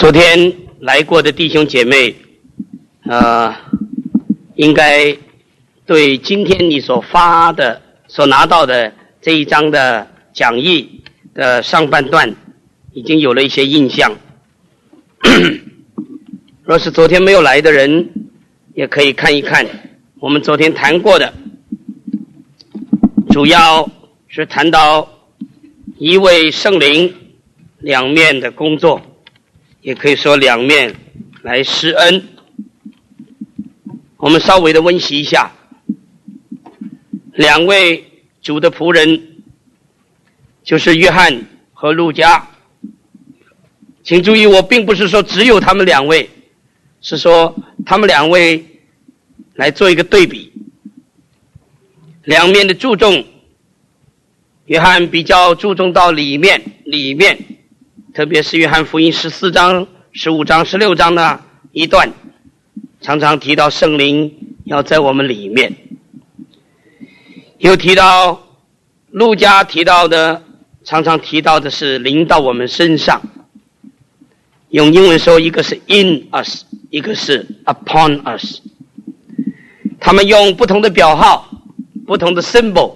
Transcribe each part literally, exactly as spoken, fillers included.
昨天来过的弟兄姐妹，呃，应该对今天你所发的、所拿到的这一章的讲义的上半段，已经有了一些印象。若是昨天没有来的人，也可以看一看我们昨天谈过的，主要是谈到一位圣灵两面的工作，也可以说两面来施恩。我们稍微的温习一下，两位主的仆人就是约翰和路加。请注意，我并不是说只有他们两位，是说他们两位来做一个对比，两面的注重。约翰比较注重到里面里面，特别是约翰福音十四章、十五章、十六章的一段，常常提到圣灵要在我们里面。又提到路加提到的，常常提到的是临到我们身上。用英文说，一个是 in us， 一个是 upon us。他们用不同的表号，不同的 symbol。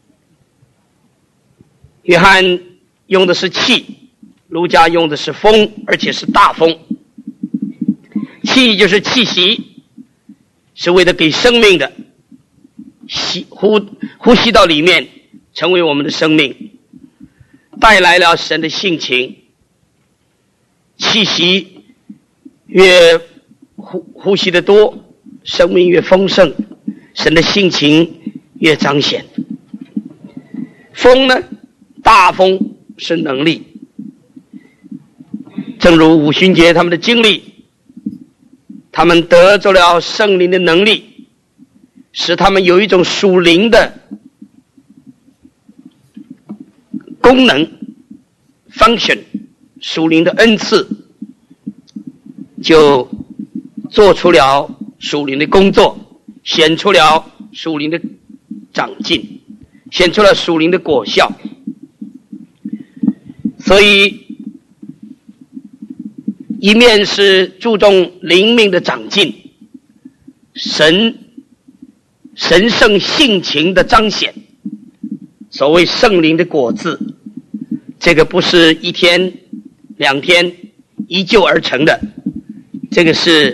约翰用的是气，路加用的是风，而且是大风。气就是气息，是为了给生命的，吸呼呼吸到里面，成为我们的生命，带来了神的性情。气息越呼呼吸的多，生命越丰盛，神的性情越彰显。风呢，大风是能力，正如五旬节他们的经历，他们得着了圣灵的能力，使他们有一种属灵的功能 function， 属灵的恩赐，就做出了属灵的工作，显出了属灵的长进，显出了属灵的果效。所以一面是注重灵命的长进，神神圣性情的彰显，所谓圣灵的果子，这个不是一天两天一就而成的，这个是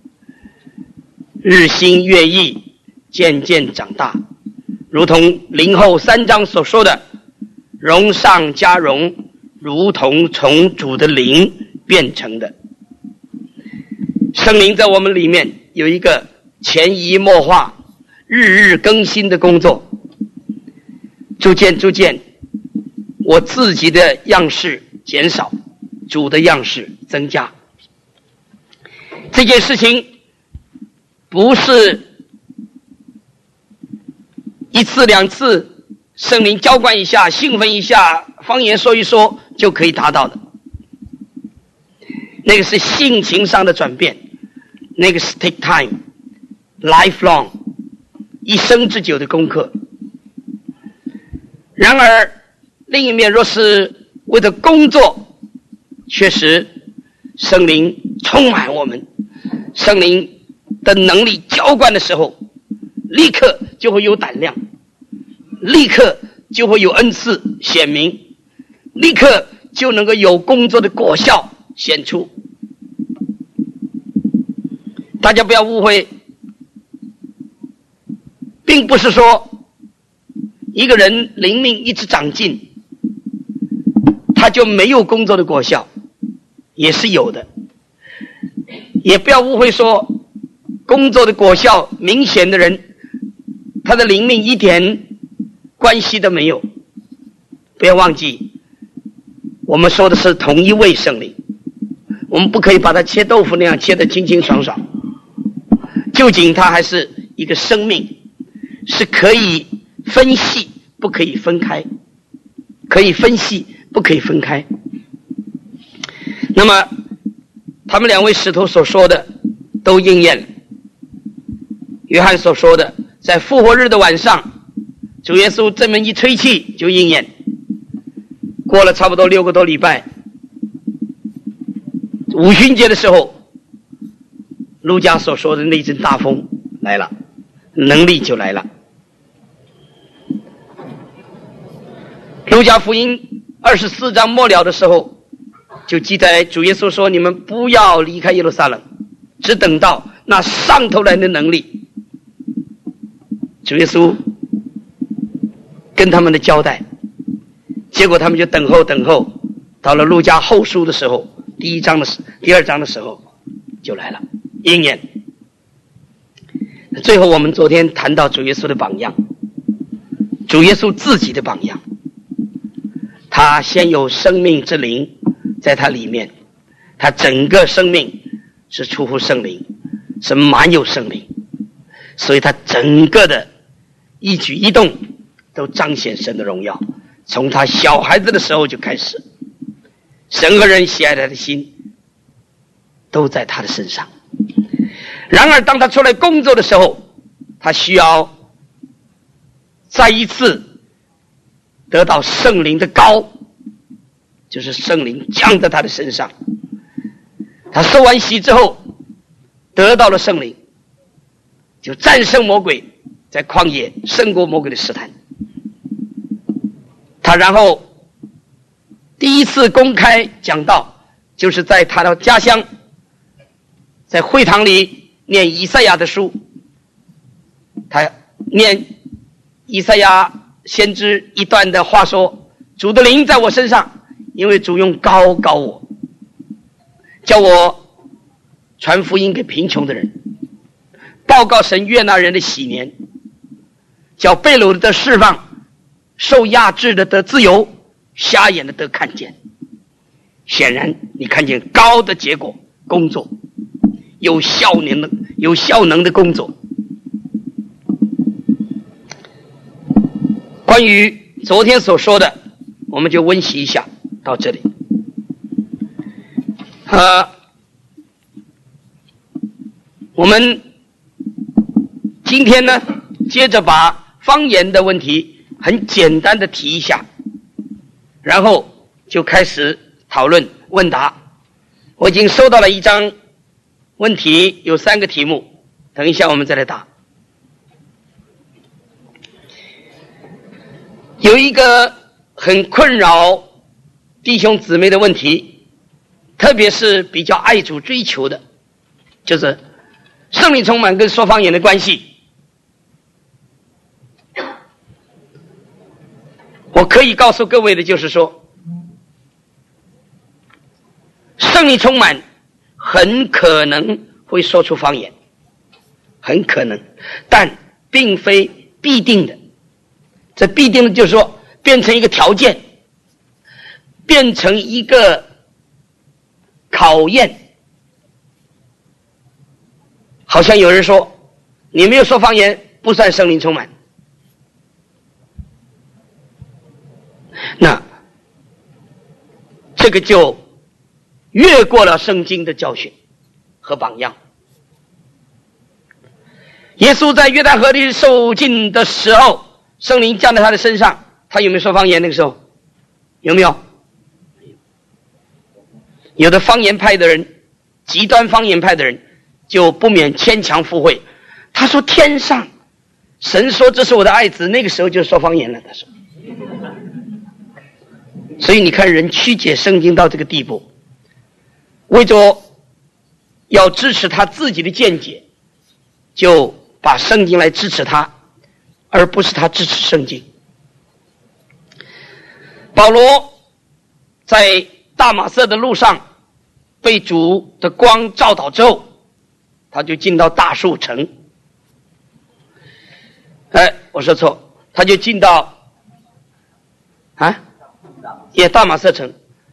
日新月异，渐渐长大，如同林后三章所说的，荣上加荣，如同从主的灵变成的。圣灵在我们里面有一个潜移默化、日日更新的工作，逐渐逐渐，我自己的样式减少，主的样式增加。这件事情不是一次两次圣灵浇灌一下，兴奋一下，方言说一说就可以达到的。那个是性情上的转变，那个是 take time lifelong 一生之久的功课。然而另一面，若是为了工作，确实圣灵充满我们，圣灵的能力浇灌的时候，立刻就会有胆量，立刻就会有恩赐显明，立刻就能够有工作的果效显出。大家不要误会，并不是说一个人灵命一直长进，他就没有工作的果效，也是有的。也不要误会说工作的果效明显的人，他的灵命一点关系都没有。不要忘记，我们说的是同一位圣灵，我们不可以把它切豆腐那样切得清清爽爽。究竟它还是一个生命，是可以分析不可以分开，可以分析不可以分开。那么他们两位使徒所说的都应验了。约翰所说的，在复活日的晚上，主耶稣这么一吹气就应验。过了差不多六个多礼拜， 五旬节的时候，路加所说的那阵大风来了，能力就来了。路加福音二十四章末了的时候，就记载主耶稣说，你们不要离开耶路撒冷，只等到那上头来的能力。主耶稣跟他们的交代，结果他们就等候等候，到了路加后书的时候，第一章的第二章的时候就来了应验。最后我们昨天谈到主耶稣的榜样，主耶稣自己的榜样，他先有生命之灵在他里面，他整个生命是出乎圣灵，是满有圣灵，所以他整个的一举一动都彰显神的荣耀。从他小孩子的时候就开始，神和人喜爱他的心都在他的身上。然而当他出来工作的时候，他需要再一次得到圣灵的膏，就是圣灵降在他的身上。他受完洗之后得到了圣灵，就战胜魔鬼，在旷野胜过魔鬼的试探。他然后第一次公开讲道，就是在他的家乡，在会堂里念以赛亚的书。他念以赛亚先知一段的话说，主的灵在我身上，因为主用膏膏我，叫我传福音给贫穷的人，报告神悦纳人的喜年，叫被掳的得释放，受压制的得自由，瞎眼的得看见。显然你看见高的结果，工作有效能的有效能的工作。关于昨天所说的，我们就温习一下到这里。呃，我们今天呢，接着把方言的问题很简单的提一下，然后就开始讨论问答。我已经收到了一张问题，有三个题目，等一下我们再来答。有一个很困扰弟兄姊妹的问题，特别是比较爱主追求的，就是圣灵充满跟说方言的关系。我可以告诉各位的就是说，圣灵充满很可能会说出方言，很可能，但并非必定的。这必定的就是说变成一个条件，变成一个考验。好像有人说，你没有说方言不算圣灵充满。那这个就越过了圣经的教训和榜样。耶稣在约旦河里受浸的时候，圣灵降在他的身上，他有没有说方言？那个时候有没有？有的方言派的人，极端方言派的人就不免牵强附会，他说天上神说这是我的爱子，那个时候就说方言了。他说，所以你看人曲解圣经到这个地步，为着要支持他自己的见解，就把圣经来支持他，而不是他支持圣经。保罗在大马色的路上被主的光照到之后，他就进到大树城。哎，我说错，他就进到啊，也大马色城。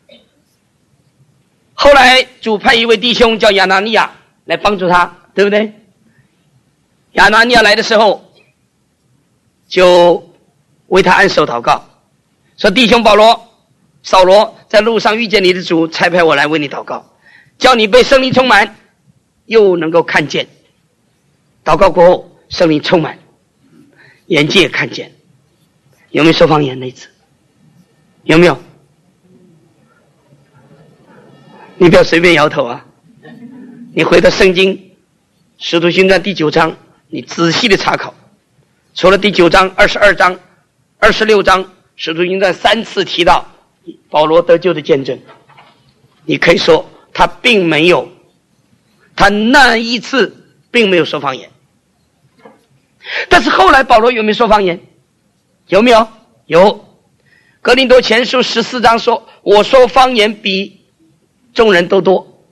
后来主派一位弟兄叫亚拿尼亚来帮助他，对不对？亚拿尼亚来的时候，就为他按手祷告，说弟兄保罗扫罗，在路上遇见你的主，差派我来为你祷告，叫你被圣灵充满，又能够看见。祷告过后，圣灵充满，眼睛也看见。有没有说方言那次？有没有？ 你不要随便摇头啊！你回到圣经《使徒行传》第九章，你仔细的查考，除了第九章、二十二章、二十六章，《使徒行传》三次提到保罗得救的见证，你可以说他并没有，他那一次并没有说方言。但是后来保罗有没有说方言？有没有？有。哥林多前书十四章说，我说方言比众人都多。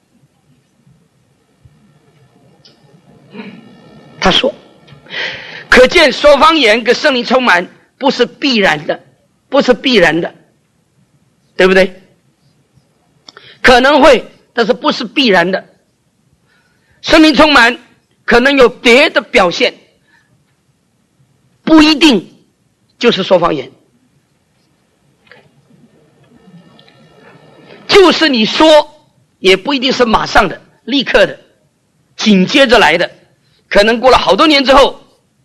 他说，可见说方言跟圣灵充满不是必然的，不是必然的，对不对？可能会，但是不是必然的。圣灵充满可能有别的表现，不一定就是说方言。就是你说也不一定是马上的立刻的紧接着来的，可能过了好多年之后。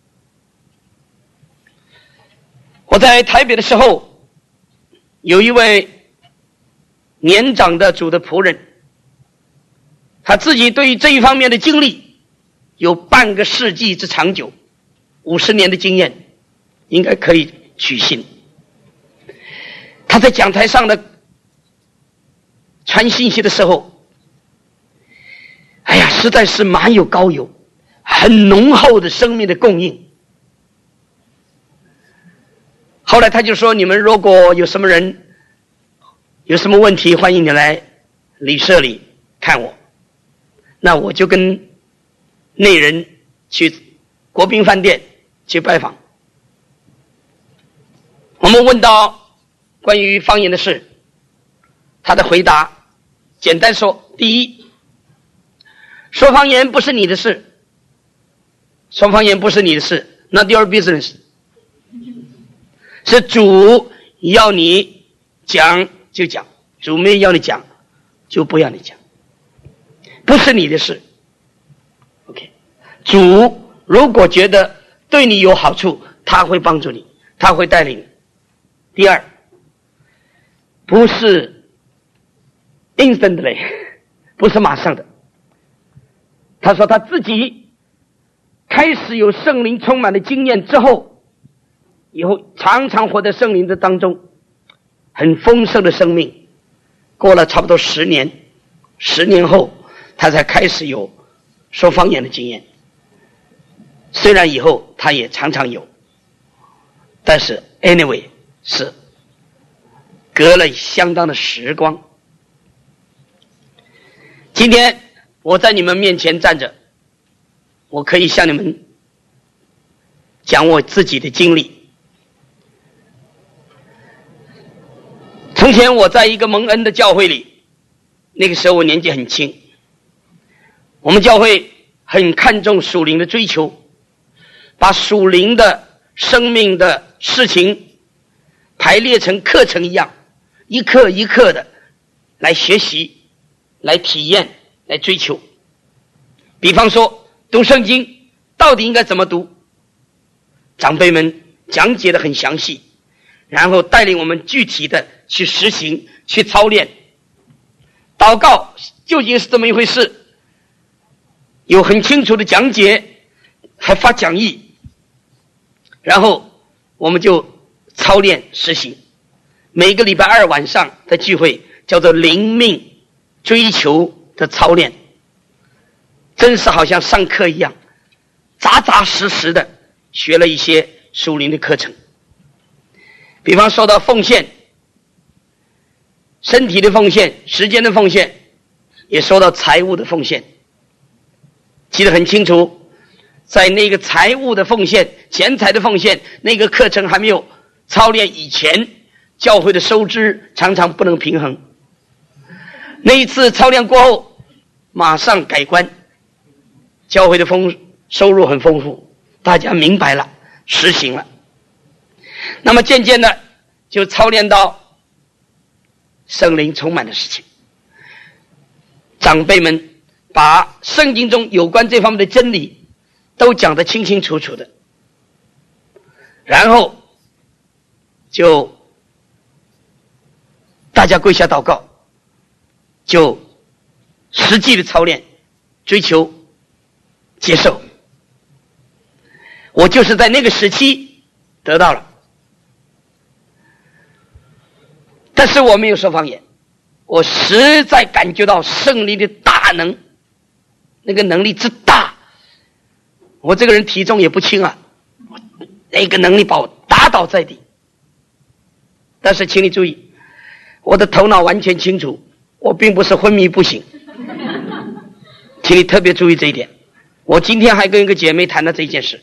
我在台北的时候，有一位年长的主的仆人，他自己对于这一方面的经历有半个世纪之长久，五十年的经验，应该可以取信。他在讲台上的传信息的时候，哎呀，实在是满有高有，很浓厚的生命的供应。后来他就说，你们如果有什么人有什么问题，欢迎你来旅社里看我。那我就跟内人去国宾饭店去拜访。我们问到关于方言的事，他的回答简单说，第一，说方言不是你的事，说方言不是你的事 not your business， 是主要你讲就讲，主没要你讲就不要你讲，不是你的事。 OK， 主如果觉得对你有好处，他会帮助你，他会带领你。第二，不是 instantly， 不是马上的。他说他自己开始有圣灵充满的经验之后，以后常常活在圣灵的当中，很丰盛的生命，过了差不多十年，十年后他才开始有说方言的经验。虽然以后他也常常有，但是 anyway 是隔了相当的时光。今天我在你们面前站着，我可以向你们讲我自己的经历。从前我在一个蒙恩的教会里，那个时候我年纪很轻，我们教会很看重属灵的追求，把属灵的生命的事情排列成课程一样，一课一课的来学习，来体验，来追求。比方说读圣经到底应该怎么读，长辈们讲解得很详细，然后带领我们具体的去实行，去操练。祷告究竟是这么一回事，有很清楚的讲解，还发讲义，然后我们就操练实行。每个礼拜二晚上的聚会叫做灵命追求的操练，真是好像上课一样，扎扎实实的学了一些属灵的课程。比方说到奉献，身体的奉献，时间的奉献，也说到财务的奉献。记得很清楚，在那个财务的奉献，钱财的奉献，那个课程还没有操练以前，教会的收支常常不能平衡。那一次操练过后，马上改观，教会的丰收入很丰富，大家明白了，实行了。那么渐渐的就操练到圣灵充满的事情，长辈们把圣经中有关这方面的真理都讲得清清楚楚的，然后就大家跪下祷告，就实际的操练，追求接受。我就是在那个时期得到了。但是我没有说方言，我实在感觉到圣灵的大能，那个能力之大。我这个人体重也不轻啊，那个能力把我打倒在地。但是请你注意，我的头脑完全清楚，我并不是昏迷不醒，请你特别注意这一点。我今天还跟一个姐妹谈了这件事。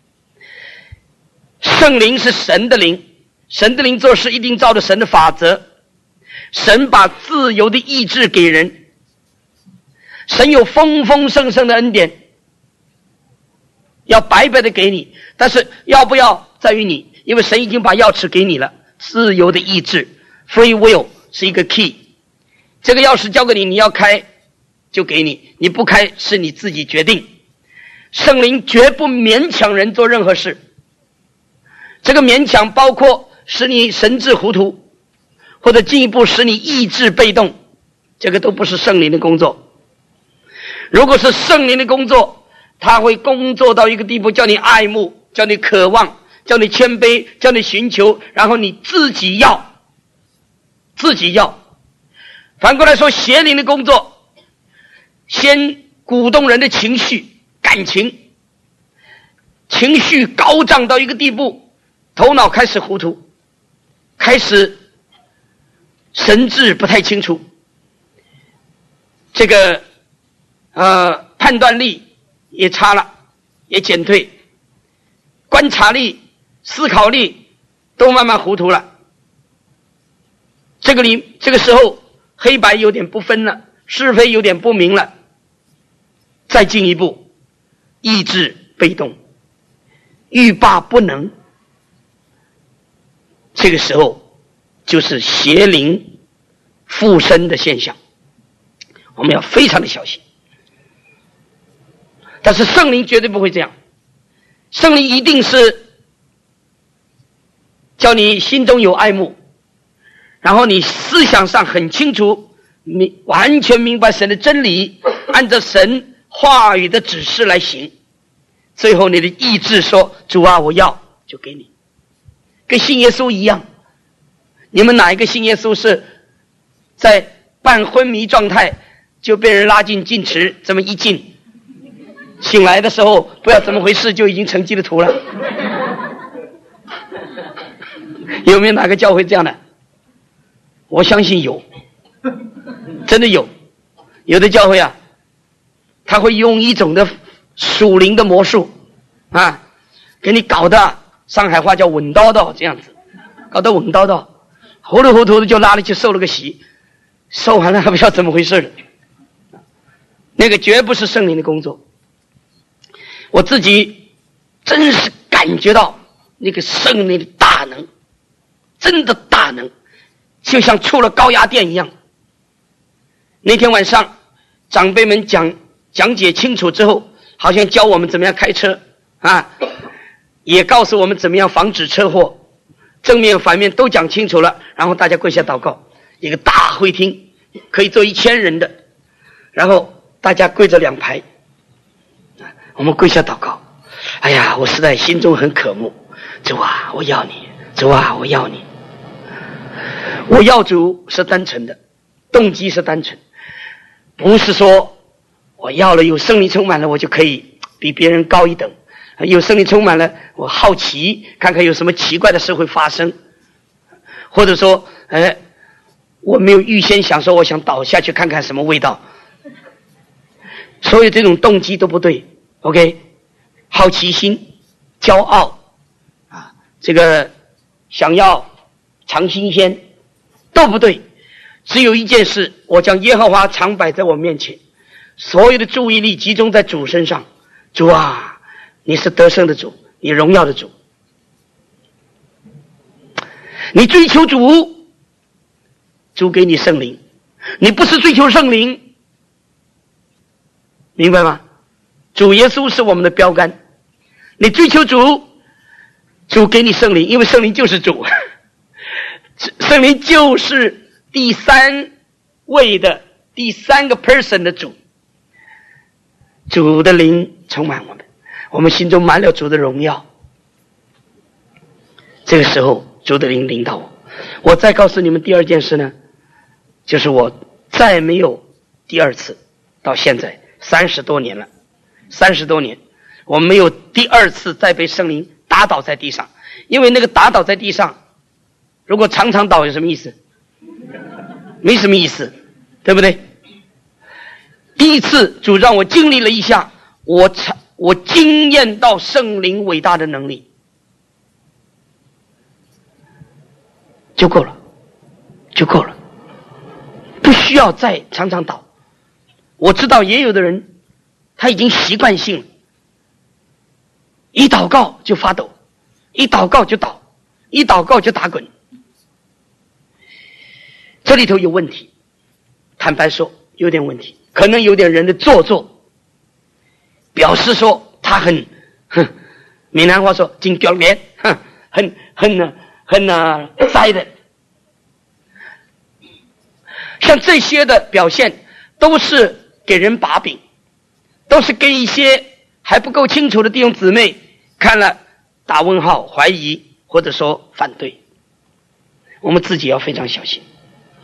圣灵是神的灵，神的灵做事一定照着神的法则。神把自由的意志给人，神有丰丰盛盛的恩典，要白白的给你，但是要不要在于你，因为神已经把钥匙给你了。自由的意志 free will 是一个 key， 这个钥匙交给你，你要开就给你，你不开是你自己决定。圣灵绝不勉强人做任何事，这个勉强包括使你神志糊涂，或者进一步使你意志被动，这个都不是圣灵的工作。如果是圣灵的工作，他会工作到一个地步，叫你爱慕，叫你渴望，叫你谦卑，叫你寻求，然后你自己要自己要。反过来说，邪灵的工作先鼓动人的情绪感情，情绪高涨到一个地步，头脑开始糊涂，开始神志不太清楚，这个呃判断力也差了，也减退，观察力思考力都慢慢糊涂了。这个里这个时候黑白有点不分了，是非有点不明了。再进一步，意志被动，欲罢不能，这个时候就是邪灵附身的现象，我们要非常的小心。但是圣灵绝对不会这样，圣灵一定是叫你心中有爱慕，然后你思想上很清楚，你完全明白神的真理，按照神话语的指示来行，最后你的意志说主啊我要，就给你。跟信耶稣一样，你们哪一个信耶稣是在半昏迷状态就被人拉进进池，这么一进，醒来的时候不知道怎么回事就已经成基督徒了？有没有哪个教会这样的？我相信有，真的有。有的教会啊，他会用一种的属灵的魔术啊，给你搞得上海话叫稳叨叨，这样子搞得稳叨叨，糊里糊涂的就拉了去受了个洗，受完了还不知道怎么回事了。那个绝不是圣灵的工作。我自己真是感觉到那个圣灵的大能，真的大能，就像触了高压电一样。那天晚上长辈们讲讲解清楚之后，好像教我们怎么样开车啊，也告诉我们怎么样防止车祸，正面反面都讲清楚了。然后大家跪下祷告，一个大会厅可以坐一千人的，然后大家跪着两排，我们跪下祷告。哎呀，我实在心中很渴慕，主啊我要你，主啊我要你。我要主是单纯的，动机是单纯，不是说我要了有圣灵充满了我就可以比别人高一等，有圣灵充满了我好奇看看有什么奇怪的事会发生，或者说哎，我没有预先想说我想倒下去看看什么味道，所有这种动机都不对。 OK， 好奇心骄傲啊，这个想要尝新鲜都不对。只有一件事，我将耶和华常摆在我面前，所有的注意力集中在主身上。主啊，你是得胜的主，你荣耀的主，你追求主，主给你圣灵，你不是追求圣灵，明白吗？主耶稣是我们的标杆，你追求主，主给你圣灵，因为圣灵就是主，圣灵就是第三位的第三个 person 的主，主的灵充满我们，我们心中满了主的荣耀。这个时候主的灵领导我。我再告诉你们第二件事呢，就是我再没有第二次，到现在三十多年了，三十多年我没有第二次再被圣灵打倒在地上。因为那个打倒在地上，如果常常倒有什么意思？没什么意思，对不对？第一次主让我经历了一下，我我经验到圣灵伟大的能力就够了，就够了，不需要再常常倒。我知道也有的人他已经习惯性了，一祷告就发抖，一祷告就倒，一祷告就打滚。这里头有问题，坦白说有点问题，可能有点人的做作，表示说他很哼，闽南话说真丢脸，哼，很很很啊栽的。像这些的表现都是给人把柄，都是跟一些还不够清楚的弟兄姊妹看了打问号，怀疑或者说反对。我们自己要非常小心。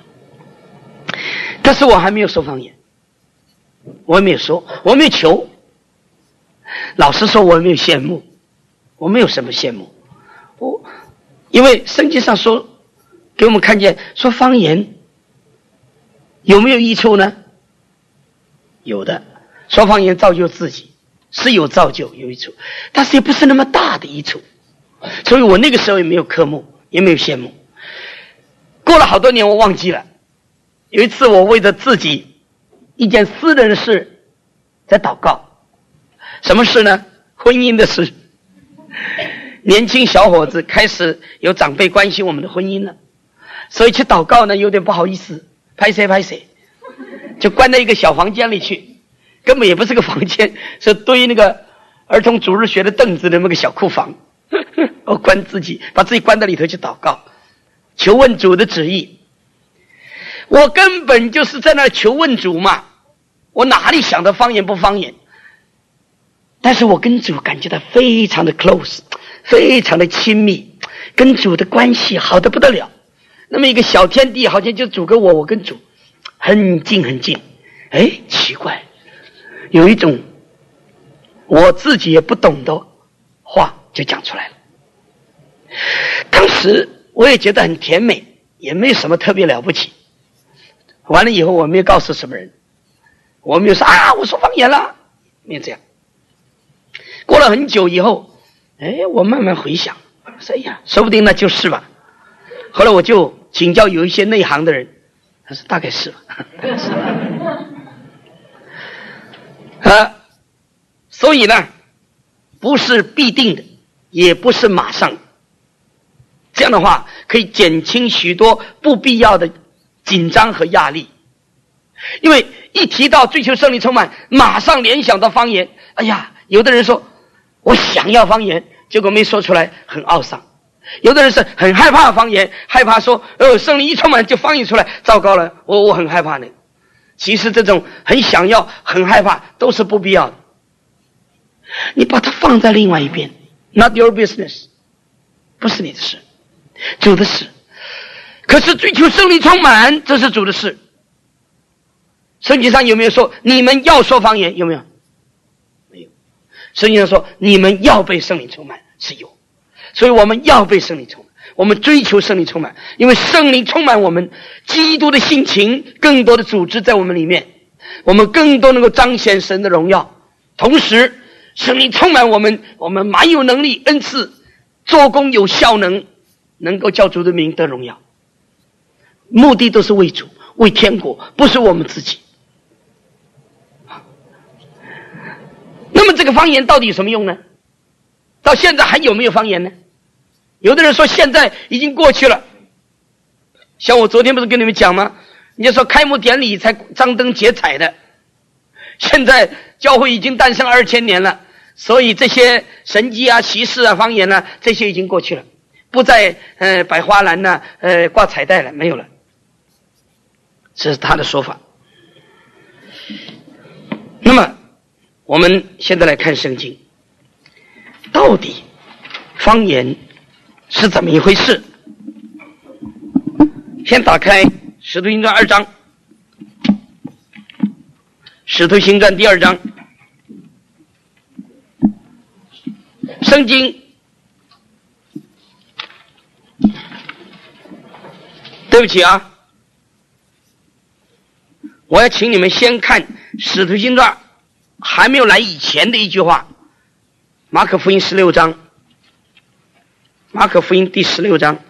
但是我还没有说方言，我没有说，我没有求。老实说，我没有羡慕，我没有什么羡慕。我因为圣经上说给我们看见，说方言有没有益处呢？有的，说方言造就自己是有造就有益处，但是也不是那么大的益处。所以我那个时候也没有科目，也没有羡慕。过了好多年我忘记了，有一次我为着自己一件私人的事在祷告。什么事呢？婚姻的事。年轻小伙子开始有长辈关心我们的婚姻了，所以去祷告呢有点不好意思，拍谁拍谁，就关在一个小房间里去，根本也不是个房间，是堆那个儿童主日学的凳子的那个小库房。我关自己，把自己关在里头去祷告，求问主的旨意。我根本就是在那求问主嘛，我哪里想的方言不方言？但是我跟主感觉到非常的 close， 非常的亲密，跟主的关系好得不得了。那么一个小天地好像就主跟我，我跟主很近很近。哎，奇怪，有一种我自己也不懂的话就讲出来了。当时我也觉得很甜美，也没有什么特别了不起。完了以后我没有告诉什么人，我没有说啊我说方言了，没有这样。过了很久以后，哎，我慢慢回想，说哎呀，说不定那就是吧。后来我就请教有一些内行的人，他说大概是吧。啊，所以呢，不是必定的，也不是马上。这样的话可以减轻许多不必要的紧张和压力。因为一提到追求圣灵充满，马上联想到方言。哎呀，有的人说我想要方言，结果没说出来，很懊丧。有的人是很害怕方言，害怕说呃圣灵一充满就方言出来，糟糕了，我我很害怕那个。其实这种很想要很害怕都是不必要的，你把它放在另外一边， not your business， 不是你的事，主的事。可是追求圣灵充满，这是主的事。圣经上有没有说你们要说方言？有没有？没有。圣经上说你们要被圣灵充满，是有。所以我们要被圣灵充满，我们追求圣灵充满，因为圣灵充满我们，基督的性情更多的组织在我们里面，我们更多能够彰显神的荣耀。同时圣灵充满我们，我们满有能力恩赐，做工有效能，能够叫主的名得荣耀。目的都是为主，为天国，不是我们自己。那么这个方言到底有什么用呢？到现在还有没有方言呢？有的人说现在已经过去了。像我昨天不是跟你们讲吗？你就说开幕典礼才张灯结彩的，现在教会已经诞生二千年了，所以这些神迹啊、奇事啊、方言啊，这些已经过去了，不再呃摆花篮呐、啊、呃挂彩带了，没有了。这是他的说法。 那么我们现在来看圣经，到底方言是怎么一回事？先打开《使徒行传》二章，《使徒行传》第二章。圣经，对不起啊，我要请你们先看《使徒行传》还没有来以前的一句话，马可福音十六章，马可福音第十六章，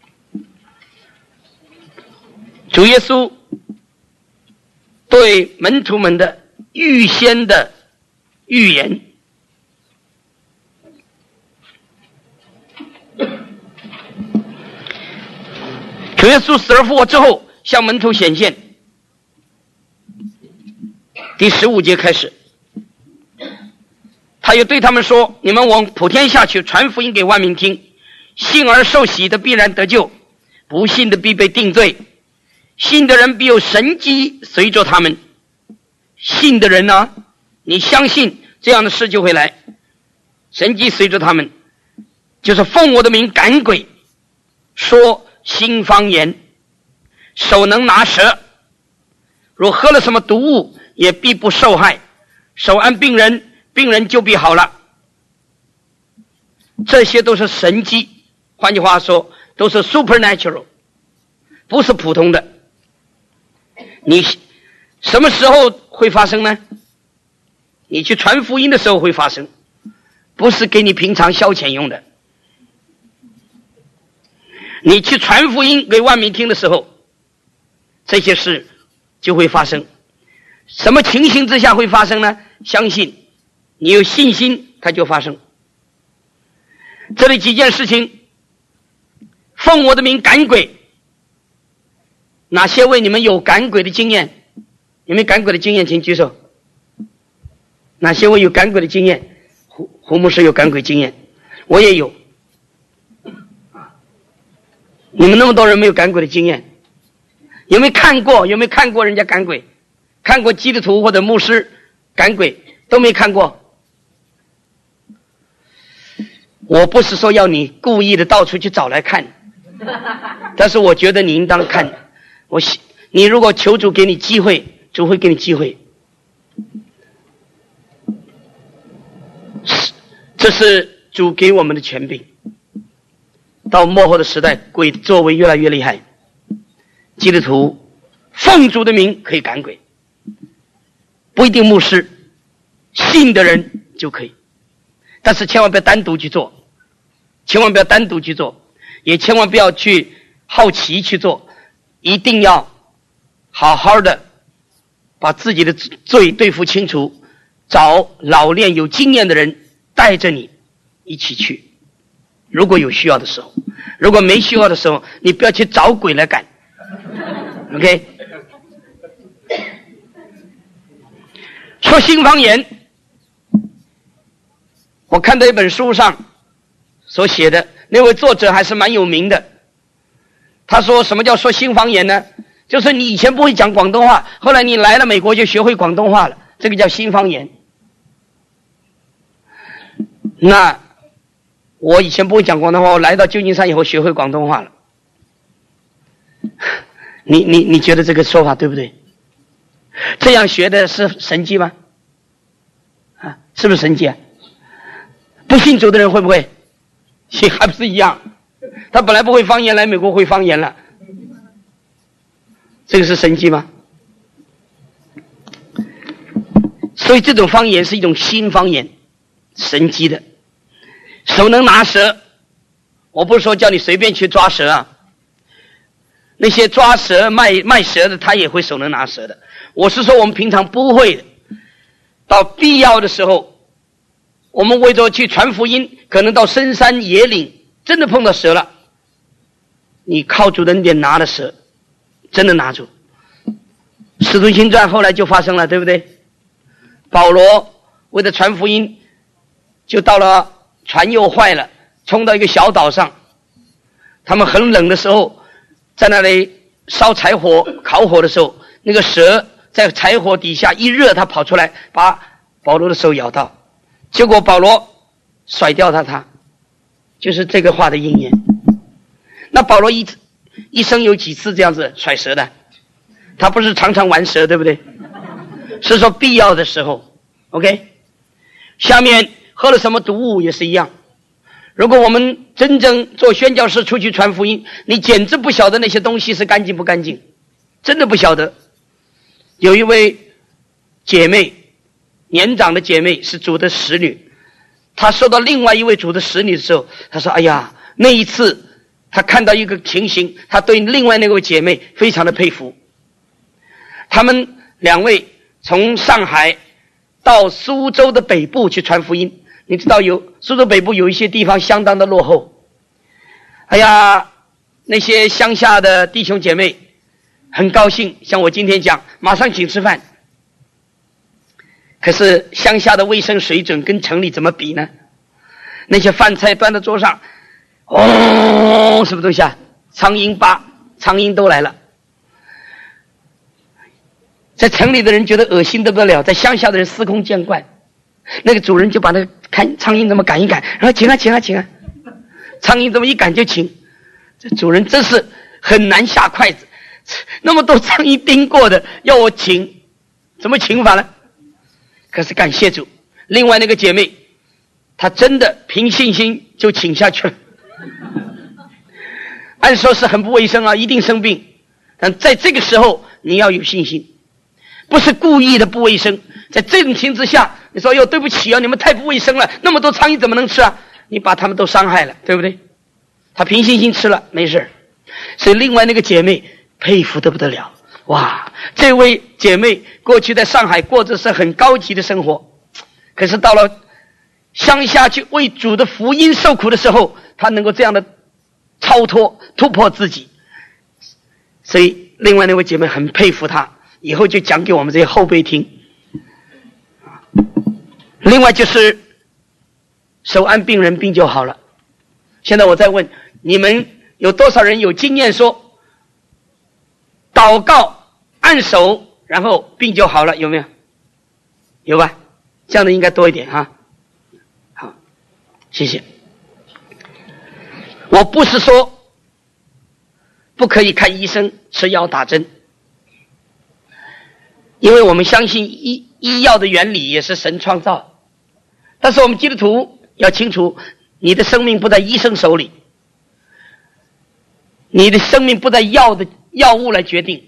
主耶稣对门徒们的预先的预言。主耶稣死而复活之后向门徒显现，第十五节开始，他又对他们说，你们往普天下去，传福音给万民听，信而受洗的必然得救，不信的必被定罪，信的人必有神迹随着他们。信的人呢，你相信这样的事就会来，神迹随着他们，就是奉我的名赶鬼，说新方言，手能拿蛇，若喝了什么毒物也必不受害，手按病人，病人就必好了。这些都是神迹，换句话说都是 supernatural， 不是普通的。你什么时候会发生呢？你去传福音的时候会发生，不是给你平常消遣用的。你去传福音给万民听的时候，这些事就会发生。什么情形之下会发生呢？相信，你有信心它就发生。这里几件事情，奉我的名赶鬼，哪些位你们有赶鬼的经验？有没有赶鬼的经验请举手。哪些位有赶鬼的经验？胡胡牧师有赶鬼经验，我也有。你们那么多人没有赶鬼的经验，有没有看过？有没有看过人家赶鬼？看过基督徒或者牧师赶鬼？都没看过。我不是说要你故意的到处去找来看，但是我觉得你应当看。我你如果求主给你机会，主会给你机会。这是主给我们的权柄。到末后的时代，鬼作为越来越厉害，基督徒奉主的名可以赶鬼，不一定牧师，信的人就可以。但是千万不要单独去做，千万不要单独去做，也千万不要去好奇去做，一定要好好的把自己的罪对付清楚，找老练有经验的人带着你一起去。如果有需要的时候，如果没需要的时候，你不要去找鬼来赶。 OK， 说新方言，我看到一本书上所写的，那位作者还是蛮有名的。他说什么叫说新方言呢？就是你以前不会讲广东话，后来你来了美国就学会广东话了，这个叫新方言。那我以前不会讲广东话，我来到旧金山以后学会广东话了。你你你觉得这个说法对不对？这样学的是神迹吗？啊，是不是神迹啊？不信主的人会不会？还不是一样？他本来不会方言，来美国会方言了，这个是神迹吗？所以这种方言是一种新方言，神迹的。手能拿蛇，我不是说叫你随便去抓蛇啊，那些抓蛇卖卖蛇的他也会手能拿蛇的，我是说我们平常不会的，到必要的时候，我们为着去传福音，可能到深山野岭真的碰到蛇了，你靠主的恩典拿了蛇，真的拿住。使徒行传后来就发生了，对不对？保罗为了传福音，就到了船又坏了，冲到一个小岛上，他们很冷的时候，在那里烧柴火烤火的时候，那个蛇在柴火底下一热，他跑出来把保罗的手咬到，结果保罗甩掉他他就是这个话的应验。那保罗一一生有几次这样子甩蛇的？他不是常常玩蛇，对不对？是说必要的时候。 OK， 下面喝了什么毒物也是一样。如果我们真正做宣教士出去传福音，你简直不晓得那些东西是干净不干净，真的不晓得。有一位姐妹，年长的姐妹是主的使女，她说到另外一位主的使女的时候，她说：“哎呀，那一次她看到一个情形，她对另外那位姐妹非常的佩服。他们两位从上海到苏州的北部去传福音，你知道有苏州北部有一些地方相当的落后。哎呀，那些乡下的弟兄姐妹很高兴，像我今天讲，马上请吃饭。可是乡下的卫生水准跟城里怎么比呢？那些饭菜端到桌上，哦，什么东西啊？苍蝇吧，苍蝇都来了。在城里的人觉得恶心得不得了，在乡下的人司空见惯。那个主人就把那个看苍蝇怎么赶一赶，然后请啊请啊请啊，苍蝇怎么一赶就请。这主人真是很难下筷子，那么多苍蝇叮过的要我请，怎么请法呢？可是感谢主，另外那个姐妹她真的凭信心就请下去了。按说是很不卫生啊，一定生病，但在这个时候你要有信心，不是故意的不卫生。在这种情之下，你说哟对不起啊，你们太不卫生了，那么多苍蝇怎么能吃啊？你把他们都伤害了，对不对？他凭信心吃了，没事。所以另外那个姐妹佩服得不得了，哇！这位姐妹过去在上海过着是很高级的生活，可是到了乡下去为主的福音受苦的时候，她能够这样的超脱突破自己，所以另外那位姐妹很佩服她，以后就讲给我们这些后辈听。另外就是手按病人，病就好了。现在我再问你们，有多少人有经验说祷告按手然后病就好了？有没有？有吧？这样的应该多一点哈。好，谢谢。我不是说不可以看医生吃药打针，因为我们相信医医药的原理也是神创造。但是我们基督徒要清楚，你的生命不在医生手里，你的生命不在药的药物来决定。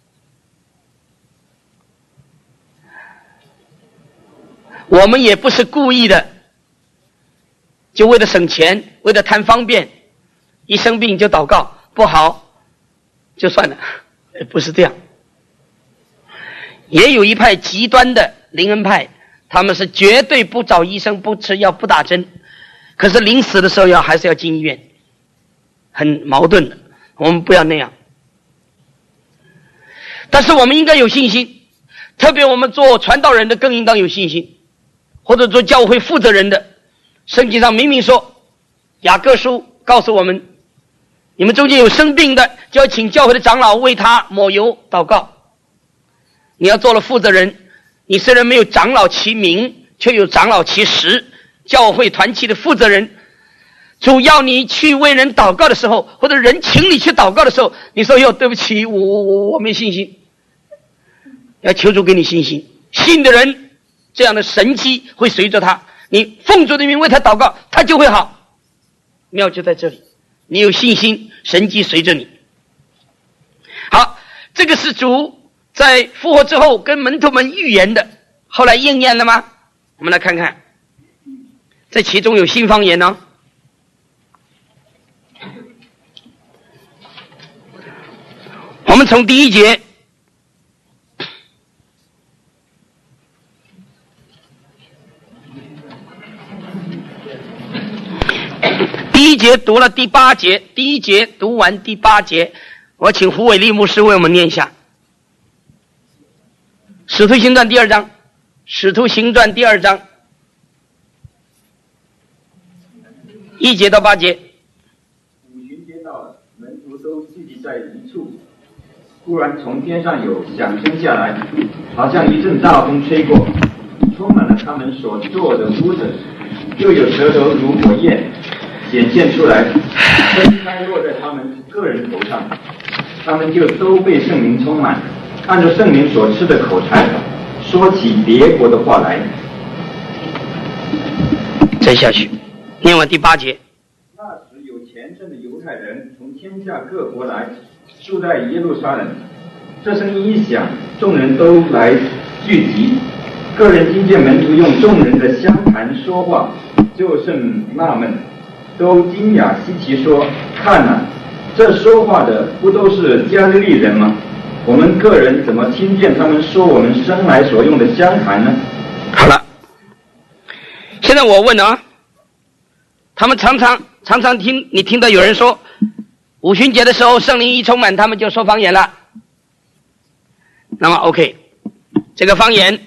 我们也不是故意的，就为了省钱，为了贪方便，一生病就祷告，不好就算了，不是这样。也有一派极端的灵恩派，他们是绝对不找医生，不吃药，不打针，可是临死的时候要还是要进医院，很矛盾的。我们不要那样，但是我们应该有信心，特别我们做传道人的更应当有信心，或者做教会负责人的，圣经上明明说，雅各书告诉我们，你们中间有生病的，就要请教会的长老为他抹油祷告。你要做了负责人，你虽然没有长老其名，却有长老其实，教会团契的负责人，主要你去为人祷告的时候，或者人请你去祷告的时候，你说哟对不起，我我我没信心，要求主给你信心。信的人这样的神迹会随着他，你奉主的名为他祷告，他就会好。妙就在这里，你有信心，神迹随着你。好，这个是主在复活之后跟门徒们预言的，后来应验了吗？我们来看看，这其中有新方言呢。我们从第一节第一节读了第八节，第一节读完第八节，我请胡伟立牧师为我们念一下使徒行传第二章，使徒行传第二章一节到八节。 五旬节到了，门徒都聚集在一处， 忽然从天上有响声下来，好像一阵大风吹过，充满了他们所坐的屋子，又有舌头如火焰显现出来，分开落在他们个人头上，他们就都被圣灵充满，按照圣灵所吃的口才，说起别国的话来。 再下去，念完第八节。 那时有虔诚的犹太人从天下各国来，住在耶路撒冷。这声音一响，众人都来聚集。个人听见门徒用众人的相谈说话，就甚纳闷，都惊讶稀奇说：看哪、啊，这说话的不都是加利利人吗？我们个人怎么听见他们说我们生来所用的相谈呢？ 好了，现在我问啊，他们常常常常听你听到有人说，五旬节的时候圣灵一充满，他们就说方言了。那么 OK， 这个方言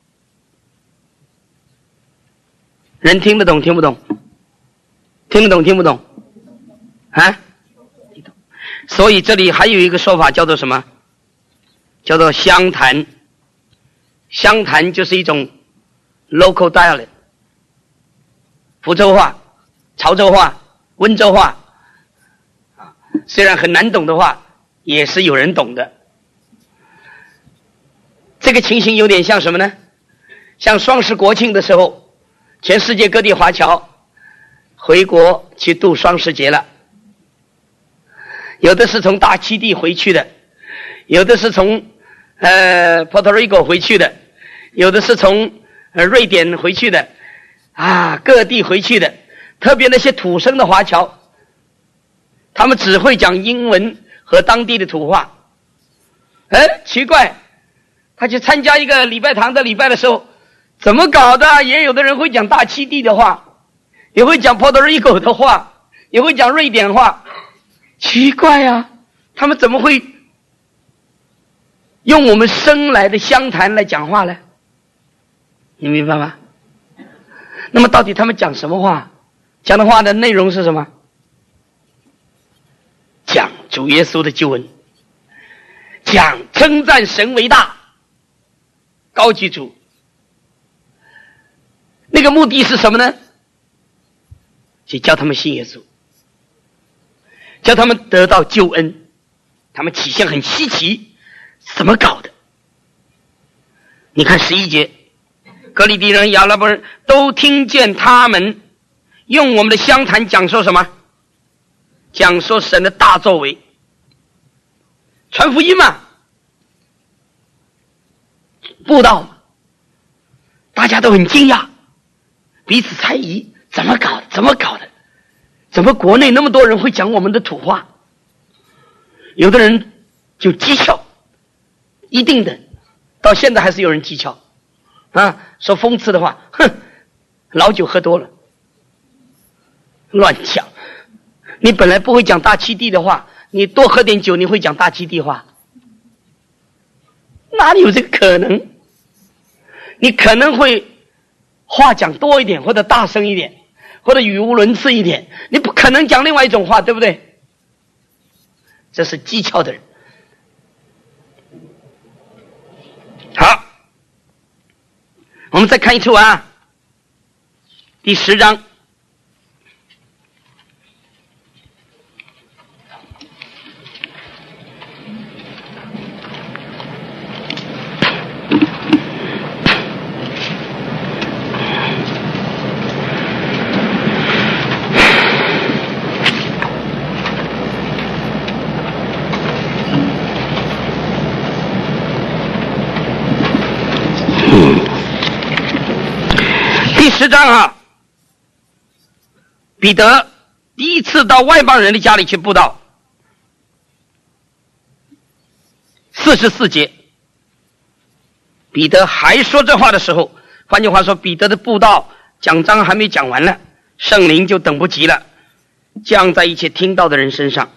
人听得懂听不懂？听得懂听不懂？啊？所以这里还有一个说法叫做什么？叫做湘潭。湘潭就是一种 local dialect， 福州话、潮州话、温州话，虽然很难懂的话，也是有人懂的。这个情形有点像什么呢？像双十国庆的时候，全世界各地华侨回国去度双十节了，有的是从大溪地回去的，有的是从呃 Puerto Rico 回去的，有的是从呃瑞典回去的，啊，各地回去的，特别那些土生的华侨，他们只会讲英文和当地的土话。哎，奇怪，他去参加一个礼拜堂的礼拜的时候，怎么搞的？也有的人会讲大溪地的话，也会讲 Puerto Rico 的话，也会讲瑞典话。奇怪啊，他们怎么会用我们生来的湘潭来讲话呢？你明白吗？那么到底他们讲什么话？讲的话的内容是什么？讲主耶稣的救恩，讲称赞神为大，高举主。那个目的是什么呢？就叫他们信耶稣，叫他们得到救恩。他们起先很稀奇，怎么搞的？你看十一节，哥利地人、亚拉伯人都听见他们用我们的湘潭讲说什么？讲说神的大作为，传福音嘛，布道嘛，大家都很惊讶，彼此猜疑，怎么搞的？怎么搞的？怎么国内那么多人会讲我们的土话？有的人就讥笑，一定的，到现在还是有人讥笑啊，说讽刺的话，哼，老酒喝多了，乱讲。你本来不会讲大溪地的话，你多喝点酒，你会讲大溪地话？哪里有这个可能？你可能会话讲多一点，或者大声一点，或者语无伦次一点，你不可能讲另外一种话，对不对？这是讥诮的人。好，我们再看一处啊，第十章。第十章啊，彼得第一次到外邦人的家里去布道，四十四节，彼得还说这话的时候，换句话说，彼得的布道讲章还没讲完呢，圣灵就等不及了，降在一切听到的人身上。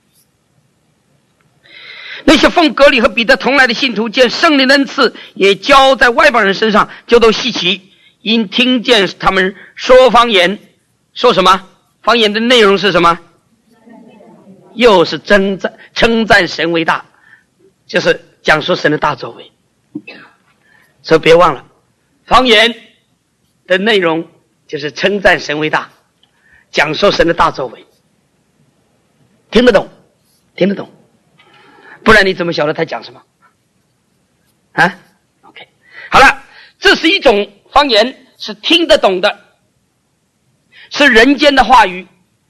那些奉革礼和彼得同来的信徒，见圣灵的恩赐也交在外邦人身上，就都稀奇，因听见他们说方言。说什么？方言的内容是什么？又是称赞称赞神为大。 就是讲述神的大作为。所以别忘了，方言的内容就是称赞神为大，讲述神的大作为。听得懂？听得懂？不然你怎么晓得他讲什么？啊 ？OK， 好了，这是一种方言，是听得懂的，是人间的话语，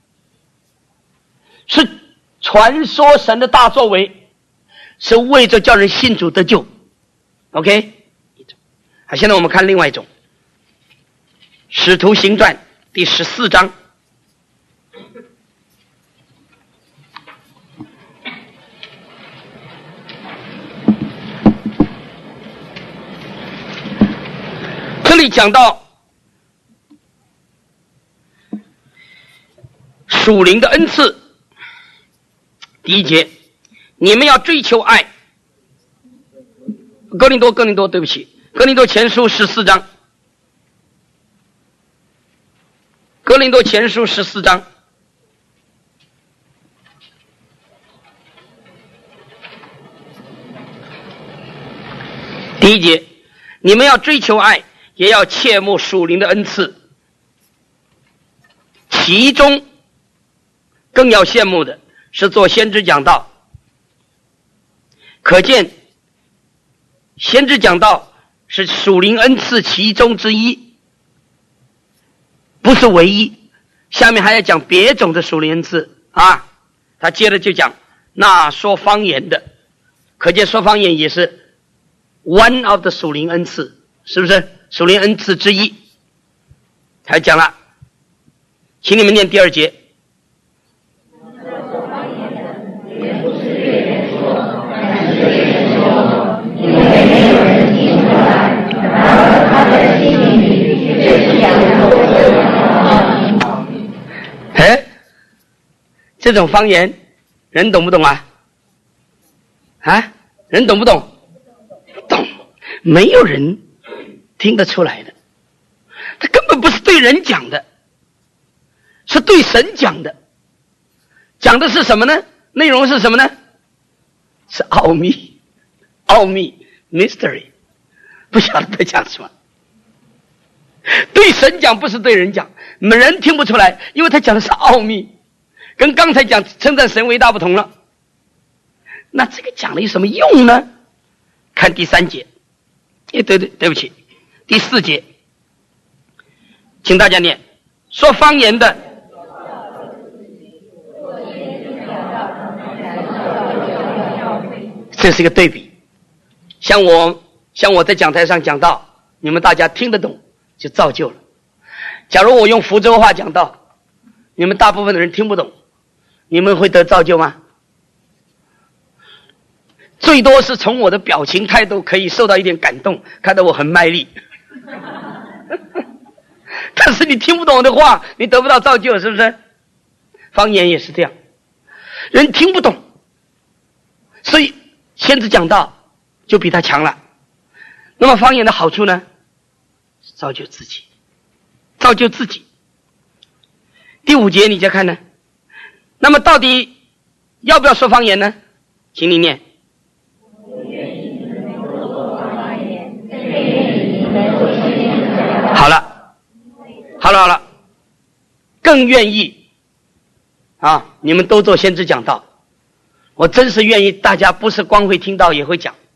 是传说神的大作为，是为着叫人信主得救。OK， 好，现在我们看另外一种，《使徒行传》第十四章。这里讲到属灵的恩赐，第一节，你们要追求爱。哥林多，哥林多，对不起，哥林多前书十四章，哥林多前书十四章，第一节，你们要追求爱，也要切慕属灵的恩赐，其中更要羡慕的是做先知讲道。可见先知讲道是属灵恩赐其中之一，不是唯一。下面还要讲别种的属灵恩赐啊，他接着就讲那说方言的，可见说方言也是 one of the 属灵恩赐，是不是属灵恩赐之一？他讲了，请你们念第二节。哎，这种方言人懂不懂啊？啊，人懂不懂？懂，没有人听得出来的。他根本不是对人讲的，是对神讲的。讲的是什么呢？内容是什么呢？是奥秘，奥秘 mystery， 不晓得在讲什么。对神讲，不是对人讲，人听不出来，因为他讲的是奥秘，跟刚才讲称赞神为大不同了。那这个讲了有什么用呢？看第三节，哎，对对，对不起，第四节，请大家念，说方言的，这是一个对比。像我，像我在讲台上讲道，你们大家听得懂，就造就了。假如我用福州话讲道，你们大部分的人听不懂，你们会得造就吗？最多是从我的表情态度可以受到一点感动，看到我很卖力。但是你听不懂的话，你得不到造就，是不是？方言也是这样，人听不懂，所以先知讲道就比他强了。那么方言的好处呢？造就自己，造就自己。第五节你再看呢，那么到底要不要说方言呢？请你念。好了，好了，好了，更愿意啊！你们都做先知讲道，我真是愿意大家不是光会听到也会讲。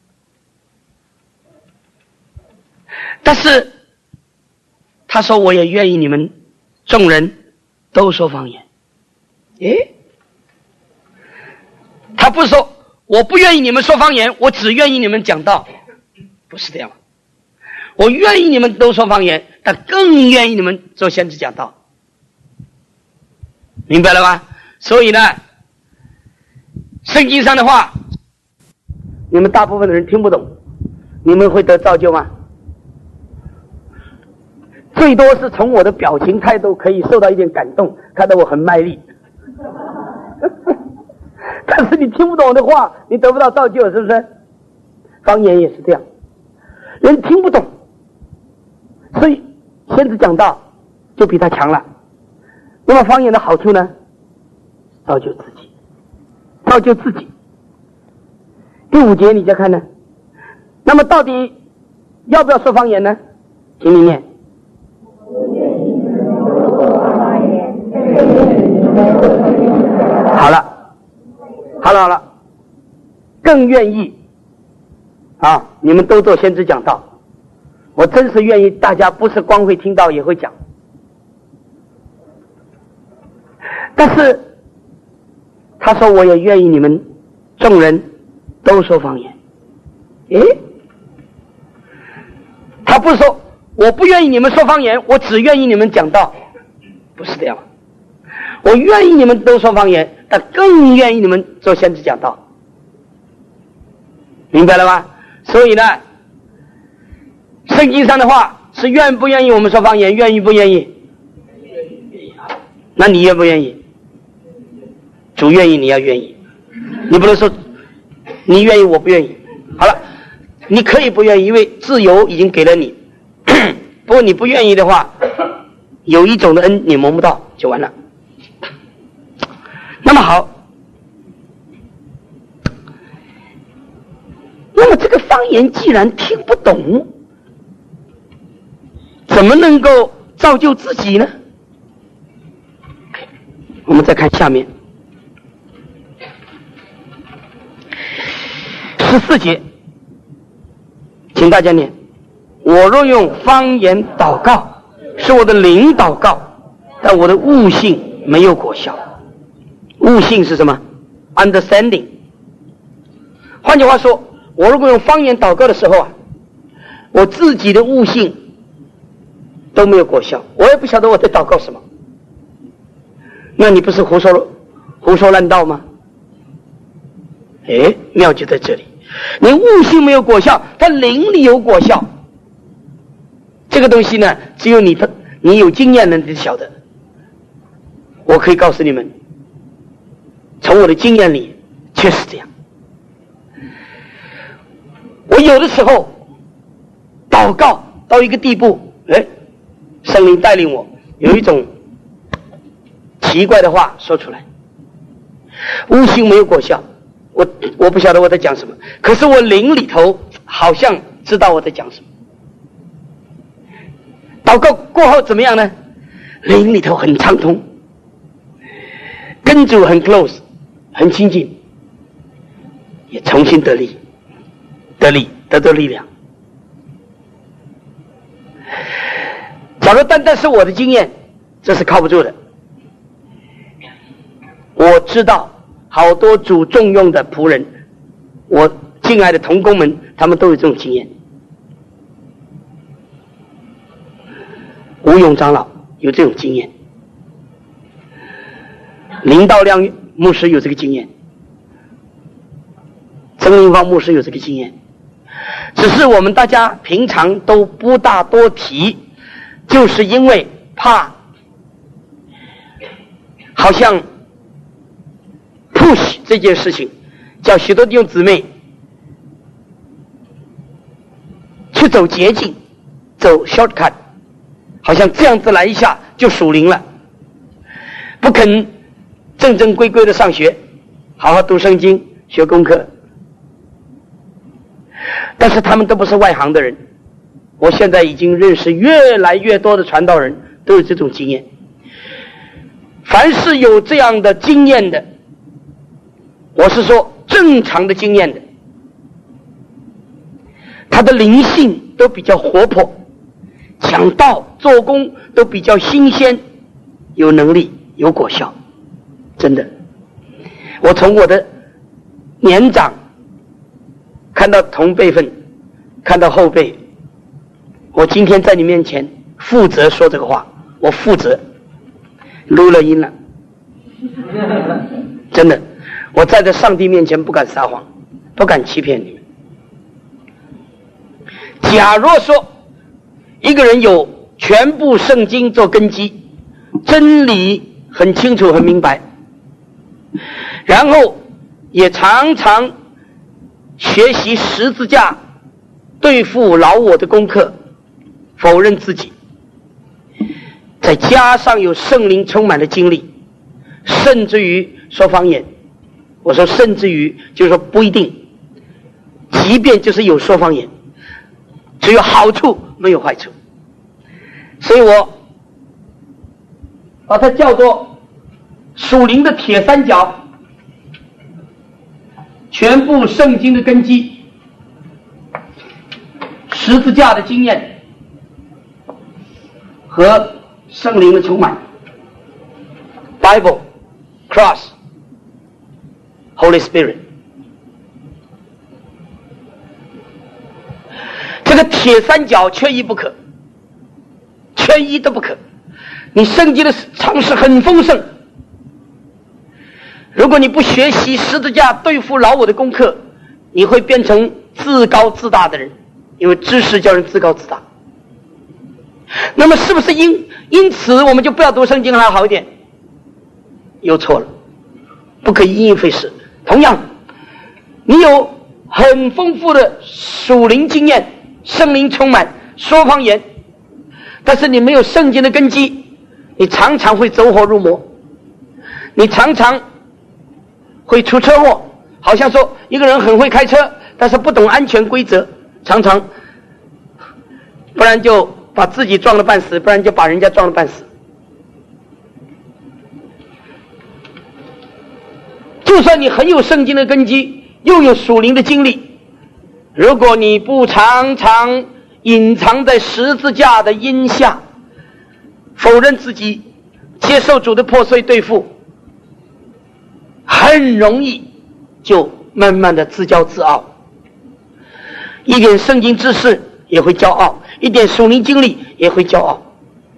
但是他说我也愿意你们众人都说方言。诶，他不是说我不愿意你们说方言，我只愿意你们讲道，不是这样。我愿意你们都说方言，但更愿意你们做先知讲道，明白了吧？所以呢，圣经上的话你们大部分的人听不懂，你们会得造就吗？最多是从我的表情态度可以受到一点感动，看到我很卖力。但是你听不懂的话，你得不到造就，是不是？方言也是这样，人听不懂，所以先知讲道就比他强了。那么方言的好处呢？造就自己，造就自己。 第五节你再看呢，那么到底要不要说方言呢？请你念。好了，好了，好了，更愿意啊！你们都做先知讲道，我真是愿意大家不是光会听到也会讲。但是他说我也愿意你们众人都说方言。诶，他不是说我不愿意你们说方言，我只愿意你们讲道，不是这样。我愿意你们都说方言，但更愿意你们做先知讲道，明白了吗？所以呢，圣经上的话是愿不愿意我们说方言，愿意不愿意？那你愿不愿意？主愿意，你要愿意，你不能说你愿意我不愿意。好了，你可以不愿意，因为自由已经给了你。不过你不愿意的话，有一种的恩你蒙不到就完了。那么好，那么这个方言既然听不懂，怎么能够造就自己呢？我们再看下面十四节，请大家念：我若用方言祷告，是我的灵祷告，但我的悟性没有果效。悟性是什么？ understanding。 换句话说，我如果用方言祷告的时候啊，我自己的悟性都没有果效，我也不晓得我在祷告什么，那你不是胡说胡说乱道吗？哎，妙就在这里，你悟性没有果效，它灵里有果效。这个东西呢，只有你你有经验的你晓得。我可以告诉你们，从我的经验里确实这样。我有的时候祷告到一个地步，哎，圣灵带领我有一种奇怪的话说出来，悟性没有果效，我我不晓得我在讲什么，可是我灵里头好像知道我在讲什么。祷告过后怎么样呢？灵里头很畅通，跟主很 close， 很亲近，也重新得力得力得到力量。假如单单是我的经验，这是靠不住的。我知道好多主重用的仆人，我敬爱的同工们，他们都有这种经验。吴勇长老有这种经验，林道亮牧师有这个经验，曾林芳牧师有这个经验，只是我们大家平常都不大多提，就是因为怕好像 push 这件事情，叫许多弟兄姊妹去走捷径，走 shortcut， 好像这样子来一下就属灵了，不肯正正规规的上学，好好读圣经学功课。但是他们都不是外行的人，我现在已经认识越来越多的传道人都有这种经验。凡是有这样的经验的，我是说正常的经验的，他的灵性都比较活泼，讲道做工都比较新鲜，有能力有果效。真的，我从我的年长看到同辈分，看到后辈，我今天在你面前负责说这个话，我负责录了音了，真的，我站在上帝面前不敢撒谎，不敢欺骗你们。假若说一个人有全部圣经做根基，真理很清楚很明白，然后也常常学习十字架对付老我的功课，否认自己，再加上有圣灵充满的经历，甚至于说方言，我说甚至于就是说不一定， 即便就是有说方言，只有好处没有坏处。所以我把它叫做属灵的铁三角，全部圣经的根基，十字架的经验和圣灵的充满。 Bible, Cross, Holy Spirit。 这个铁三角缺一不可，缺一都不可。你圣经的常识很丰盛，如果你不学习十字架对付老我的功课，你会变成自高自大的人，因为知识叫人自高自大。那么是不是因因此我们就不要读圣经还好一点？又错了，不可以因噎废食。同样，你有很丰富的属灵经验，圣灵充满，说方言，但是你没有圣经的根基，你常常会走火入魔，你常常会出车祸。好像说一个人很会开车，但是不懂安全规则，常常不然就把自己撞了半死，不然就把人家撞了半死。就算你很有圣经的根基，又有属灵的经历，如果你不常常隐藏在十字架的荫下，否认自己，接受主的破碎对付，很容易就慢慢的自骄自傲，一点圣经知识也会骄傲，一点属灵经历也会骄傲。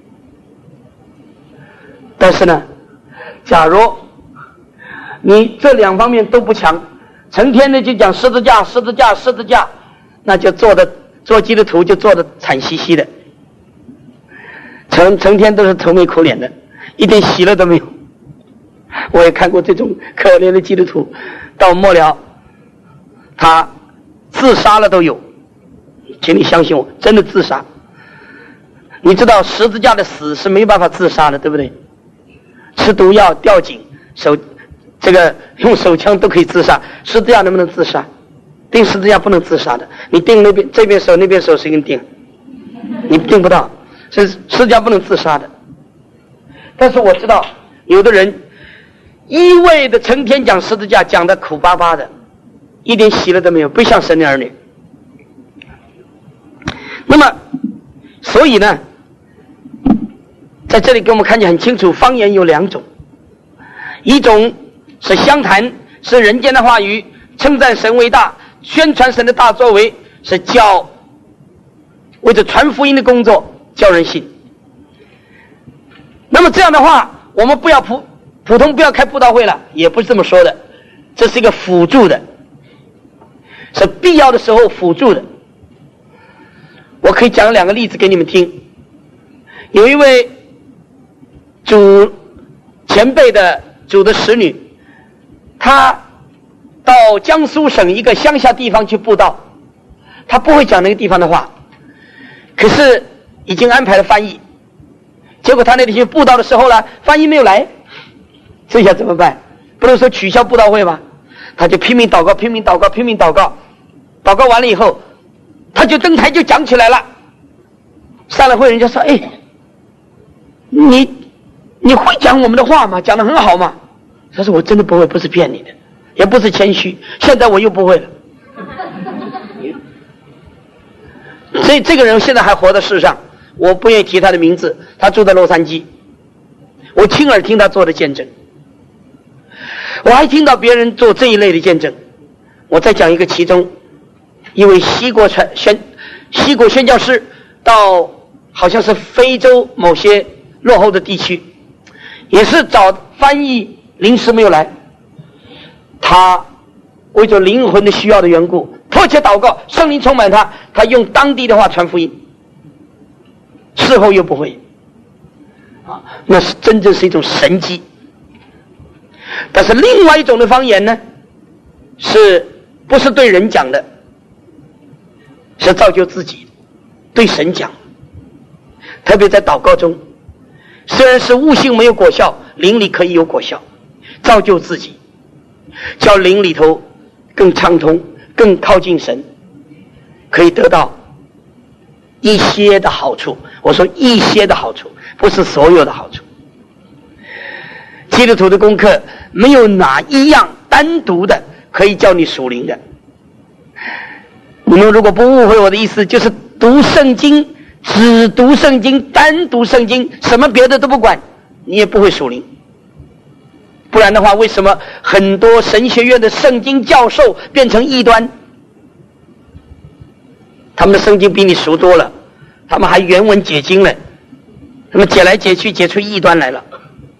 但是呢，假如你这两方面都不强，成天的就讲十字架十字架十字架，那就做的做基督徒就做的惨兮兮的，成成天都是愁眉苦脸的，一点喜乐都没有。我也看过这种可怜的基督徒，到末了他自杀了都有，请你相信我，真的自杀。你知道十字架的死是没办法自杀的，对不对？吃毒药吊颈手这个用手枪都可以自杀，十字架能不能自杀？钉十字架不能自杀的，你钉那边这边手那边手谁给你钉？你钉不到，所以十字架不能自杀的。但是我知道有的人一味的成天讲十字架，讲的苦巴巴的，一点喜乐都没有，不像神的儿女。那么所以呢，在这里给我们看见很清楚，方言有两种，一种是相谈，是人间的话语，称赞神为大，宣传神的大作为，是叫为着传福音的工作叫人信。那么这样的话，我们不要普普通不要开布道会了，也不是这么说的，这是一个辅助的，是必要的时候辅助的。我可以讲两个例子给你们听。有一位主前辈的主的使女，她到江苏省一个乡下地方去布道，她不会讲那个地方的话，可是已经安排了翻译，结果她那里去布道的时候呢，翻译没有来，这下怎么办？不能说取消布道会吧？他就拼命祷告，拼命祷告，拼命祷告，祷告完了以后，他就登台就讲起来了。散了会，人家说：“哎，你你会讲我们的话吗？讲得很好吗？”他说：“我真的不会，不是骗你的，也不是谦虚，现在我又不会了。”所以这个人现在还活在世上，我不愿意提他的名字，他住在洛杉矶，我亲耳听他做的见证，我还听到别人做这一类的见证。我再讲一个，其中一位西国传宣西国宣教师到好像是非洲某些落后的地区，也是找翻译临时没有来，他为着灵魂的需要的缘故迫切祷告，圣灵充满他，他用当地的话传福音，事后又不会啊，那是真正是一种神迹。但是另外一种的方言呢，是不是对人讲的，是造就自己，对神讲。特别在祷告中，虽然是悟性没有果效，灵里可以有果效，造就自己，叫灵里头更畅通， 更靠近神，可以得到一些的好处。我说一些的好处，不是所有的好处。基督徒的功课没有哪一样单独的可以叫你属灵的。你们如果不误会我的意思，就是读圣经，只读圣经，单读圣经，什么别的都不管，你也不会属灵。不然的话，为什么很多神学院的圣经教授变成异端？他们的圣经比你熟多了，他们还原文解经了，他们解来解去解出异端来了。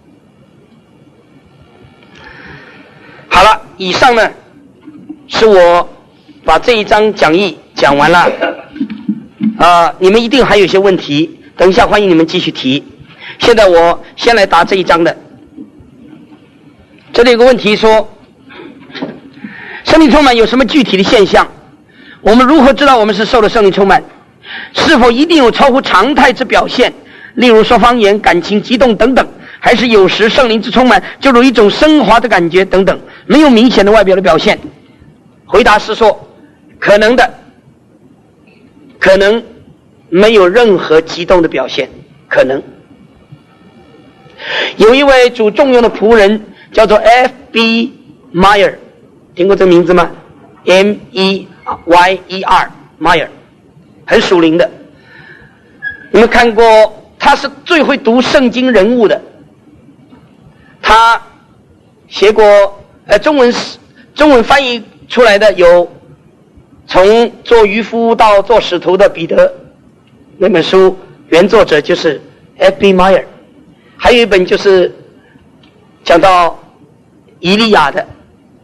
好了，以上呢是我把这一章讲义讲完了啊、呃，你们一定还有些问题，等一下欢迎你们继续提。现在我先来答这一章的。这里有个问题说，圣灵充满有什么具体的现象？我们如何知道我们是受了圣灵充满？是否一定有超乎常态之表现，例如说方言、感情激动等等，还是有时圣灵之充满就有一种升华的感觉等等，没有明显的外表的表现？回答是说，可能的，可能没有任何激动的表现，可能。有一位主重用的仆人叫做 F B Meyer， 听过这个名字吗？ M E Y E R Meyer， 很属灵的。你们看过，他是最会读圣经人物的。他写过呃中文中文翻译出来的有从做渔夫到做使徒的彼得那本书，原作者就是 F B Meyer。还有一本就是讲到以利亚的，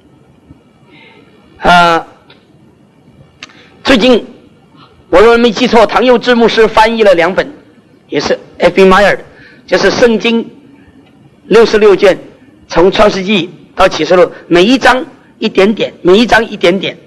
呃，最近我如果没记错，唐佑之牧师翻译了两本，也是 F B Meyer 的，就是圣经六十六卷，从创世纪到启示录，每一章一点点，每一章一点点，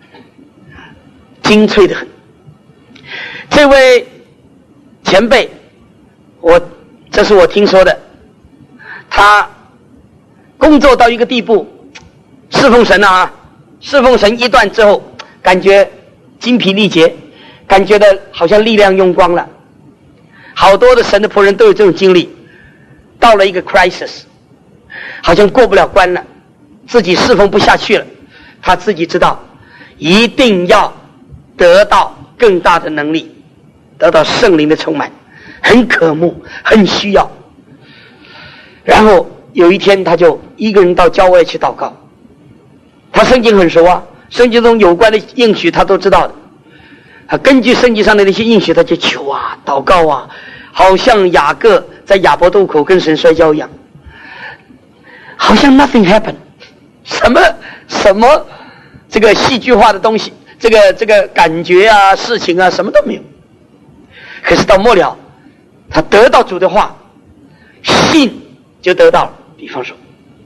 精粹的很。这位前辈，我这是我听说的，他工作到一个地步，侍奉神啊，侍奉神一段之后，感觉精疲力竭，感觉的好像力量用光了。好多的神的仆人都有这种经历，到了一个 crisis， 好像过不了关了，自己侍奉不下去了，他自己知道一定要得到更大的能力，得到圣灵的充满，很渴慕，很需要。然后有一天他就一个人到郊外去祷告，他圣经很熟啊，圣经中有关的应许他都知道的，他根据圣经上的那些应许，他就求啊祷告啊，好像雅各在亚伯渡口跟神摔跤一样，好像 nothing happened， 什么什么这个戏剧化的东西，这个这个感觉啊事情啊什么都没有。可是到末了，他得到主的话，信就得到了。比方说，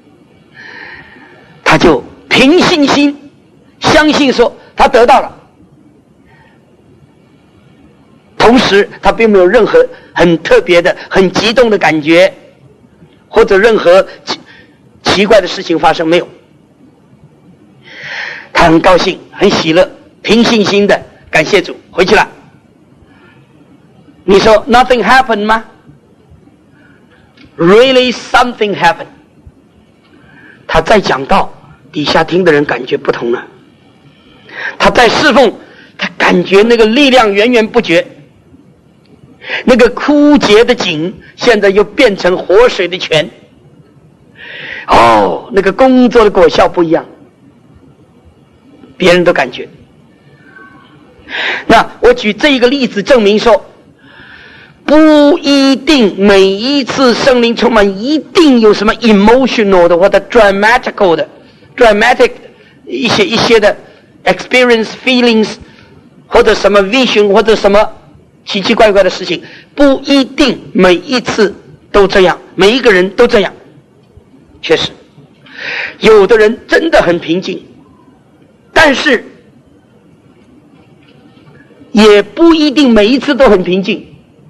他就凭信心相信说他得到了，同时他并没有任何很特别的很激动的感觉，或者任何奇奇怪的事情发生，没有。他很高兴很喜乐，凭信心的感谢主，回去了。你说 nothing happened 吗？ Really something happened。 他再讲到底下听的人感觉不同了，他在侍奉，他感觉那个力量源源不绝，那个枯竭的井现在又变成活水的泉。哦，那个工作的果效不一样，别人都感觉。那我举这一个例子证明说，不一定每一次圣灵充满一定有什么 emotional 的或者 dramatical 的 dramatic 一些一些的 experience feelings 或者什么 vision 或者什么奇奇怪怪的事情，不一定每一次都这样，每一个人都这样。确实有的人真的很平静，但是也不一定每一次都很平静，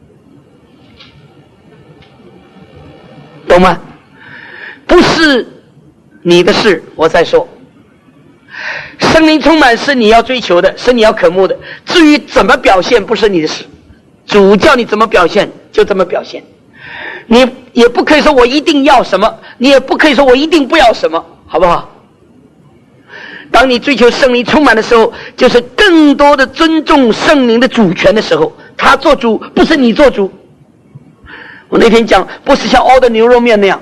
懂吗？不是你的事，我再说。 圣灵充满是你要追求的，是你要渴慕的，至于怎么表现不是你的事，主叫你怎么表现就怎么表现。你也不可以说我一定要什么，你也不可以说我一定不要什么，好不好？当你追求圣灵充满的时候，就是更多的尊重圣灵的主权的时候，他做主不是你做主。我那天讲不是像熬的牛肉面那样，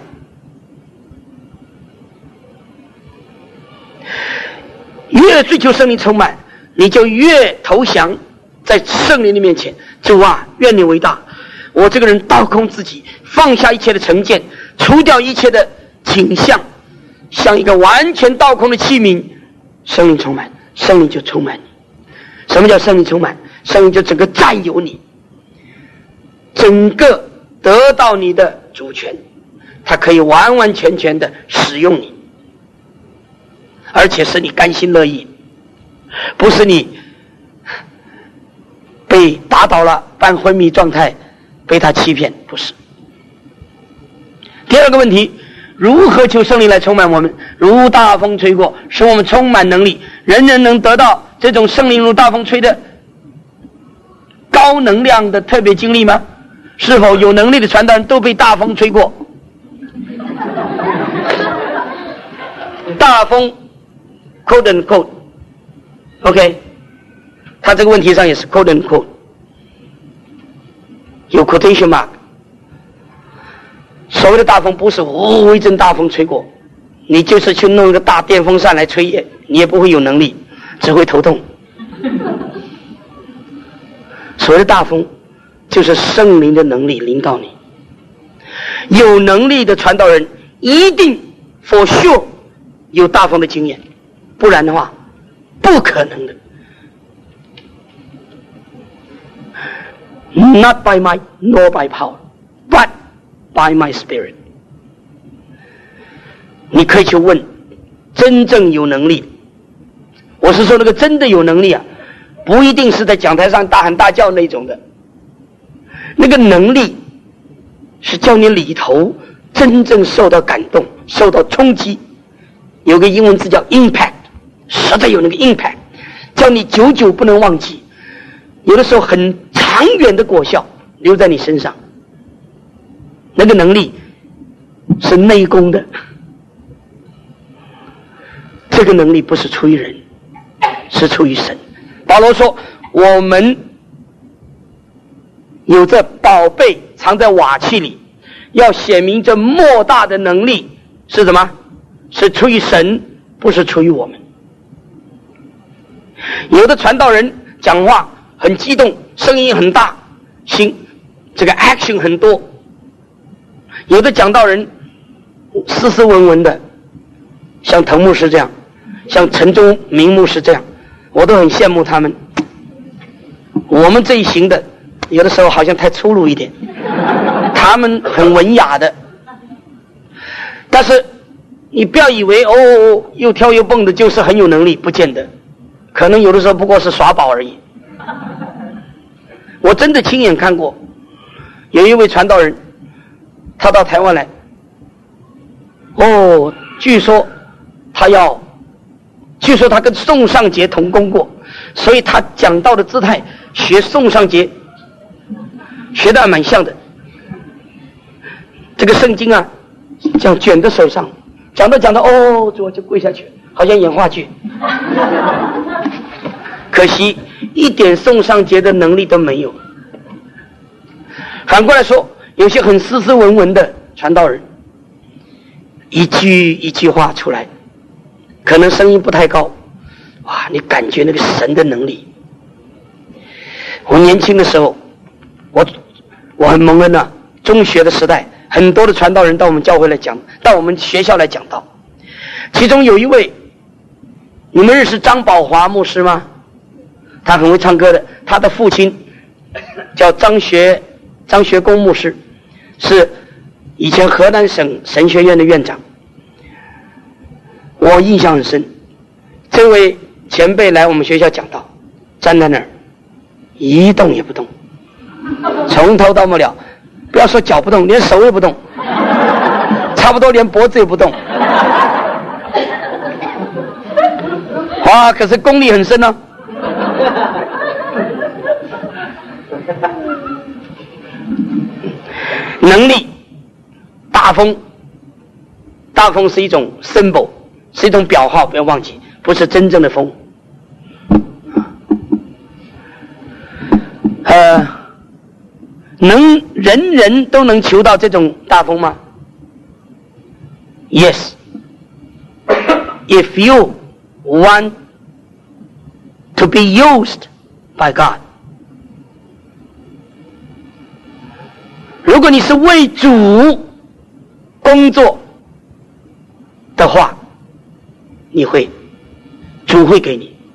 越追求圣灵充满，你就越投降在圣灵的面前。主啊，愿你为大，我这个人倒空自己，放下一切的成见，除掉一切的倾向，像一个完全倒空的器皿，圣灵充满，圣灵就充满你。什么叫圣灵充满？圣灵就整个占有你，整个得到你的主权，他可以完完全全的使用你，而且是你甘心乐意，不是你被打倒了半昏迷状态被他欺骗，不是。第二个问题，如何求圣灵来充满我们？如大风吹过，使我们充满能力。人人能得到这种圣灵如大风吹的高能量的特别经历吗？是否有能力的传道人都被大风吹过？大风 quote and quote OK， 他这个问题上也是 quote and quote， 有 quotation mark。所谓的大风不是呜一阵大风吹过，你就是去弄一个大电风扇来吹，你也不会有能力，只会头痛。所谓的大风就是圣灵的能力临到你。有能力的传道人一定 for sure 有大风的经验，不然的话不可能的。 Not by might nor by power but by my spirit。 你可以去问真正有能力，我是说那个真的有能力啊，不一定是在讲台上大喊大叫那种的，那个能力是叫你里头真正受到感动，受到冲击，有个英文字叫 impact， 实在有那个 impact， 叫你久久不能忘记，有的时候很长远的果效留在你身上。那个能力是内功的，这个能力不是出于人，是出于神。保罗说我们有这宝贝藏在瓦器里，要显明这莫大的能力是什么？是出于神，不是出于我们。有的传道人讲话很激动，声音很大，心这个 action 很多，有的讲道人斯斯文文的，像滕牧师这样，像陈忠明牧师这样，我都很羡慕他们。我们这一行的有的时候好像太粗鲁一点，他们很文雅的。但是你不要以为哦又跳又蹦的就是很有能力，不见得，可能有的时候不过是耍宝而已。我真的亲眼看过，有一位传道人，他到台湾来，哦，据说他要，据说他跟宋尚节同工过，所以他讲道的姿态学宋尚节，学得还蛮像的。这个圣经啊，这样卷在手上，讲到讲到，哦，我就跪下去，好像演话剧。可惜一点宋尚节的能力都没有。反过来说，有些很斯斯文文的传道人，一句一句话出来，可能声音不太高，哇，你感觉那个神的能力。我年轻的时候，我我很蒙恩啊，中学的时代，很多的传道人到我们教会来讲，到我们学校来讲道。其中有一位，你们认识张宝华牧师吗？他很会唱歌的，他的父亲叫张学张学公牧师，是以前河南省神学院的院长。我印象很深，这位前辈来我们学校讲道，站在那儿一动也不动，从头到末了，不要说脚不动，连手也不动，差不多连脖子也不动。 哇，可是功力很深哦。能力，大风，大风是一种 symbol， 是一种表号，不要忘记，不是真正的风。呃，能人人都能求到这种大风吗？ Yes. If you want to be used by God. 如果你是为主工作的话，你会，主会给你。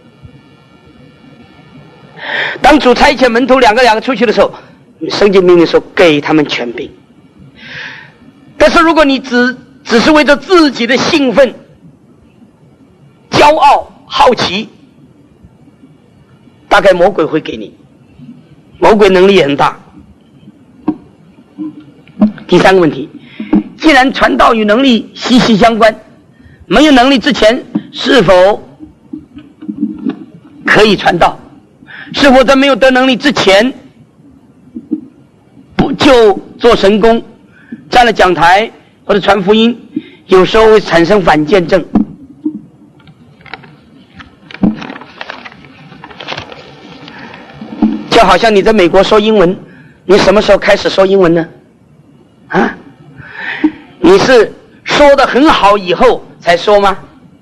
当主差遣门徒两个两个出去的时候，圣经明明说给他们权柄。但是如果你只只是为着自己的兴奋、骄傲、好奇，大概魔鬼会给你。魔鬼能力也很大。第三个问题，既然传道与能力息息相关，没有能力之前是否可以传道？是否在没有得能力之前不就做神功，站了讲台或者传福音，有时候会产生反见证？就好像你在美国说英文，你什么时候开始说英文呢？啊，你是说得很好以后才说吗？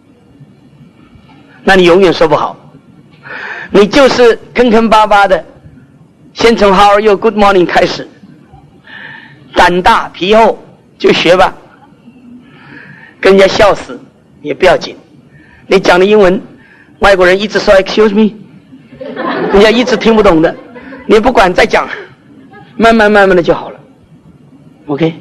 那你永远说不好。你就是坑坑巴巴的，先从 How are you, Good morning 开始，胆大皮厚就学吧，跟人家笑死也不要紧。你讲的英文，外国人一直说 Excuse me， 人家一直听不懂的，你不管再讲，慢慢慢慢的就好了。OK。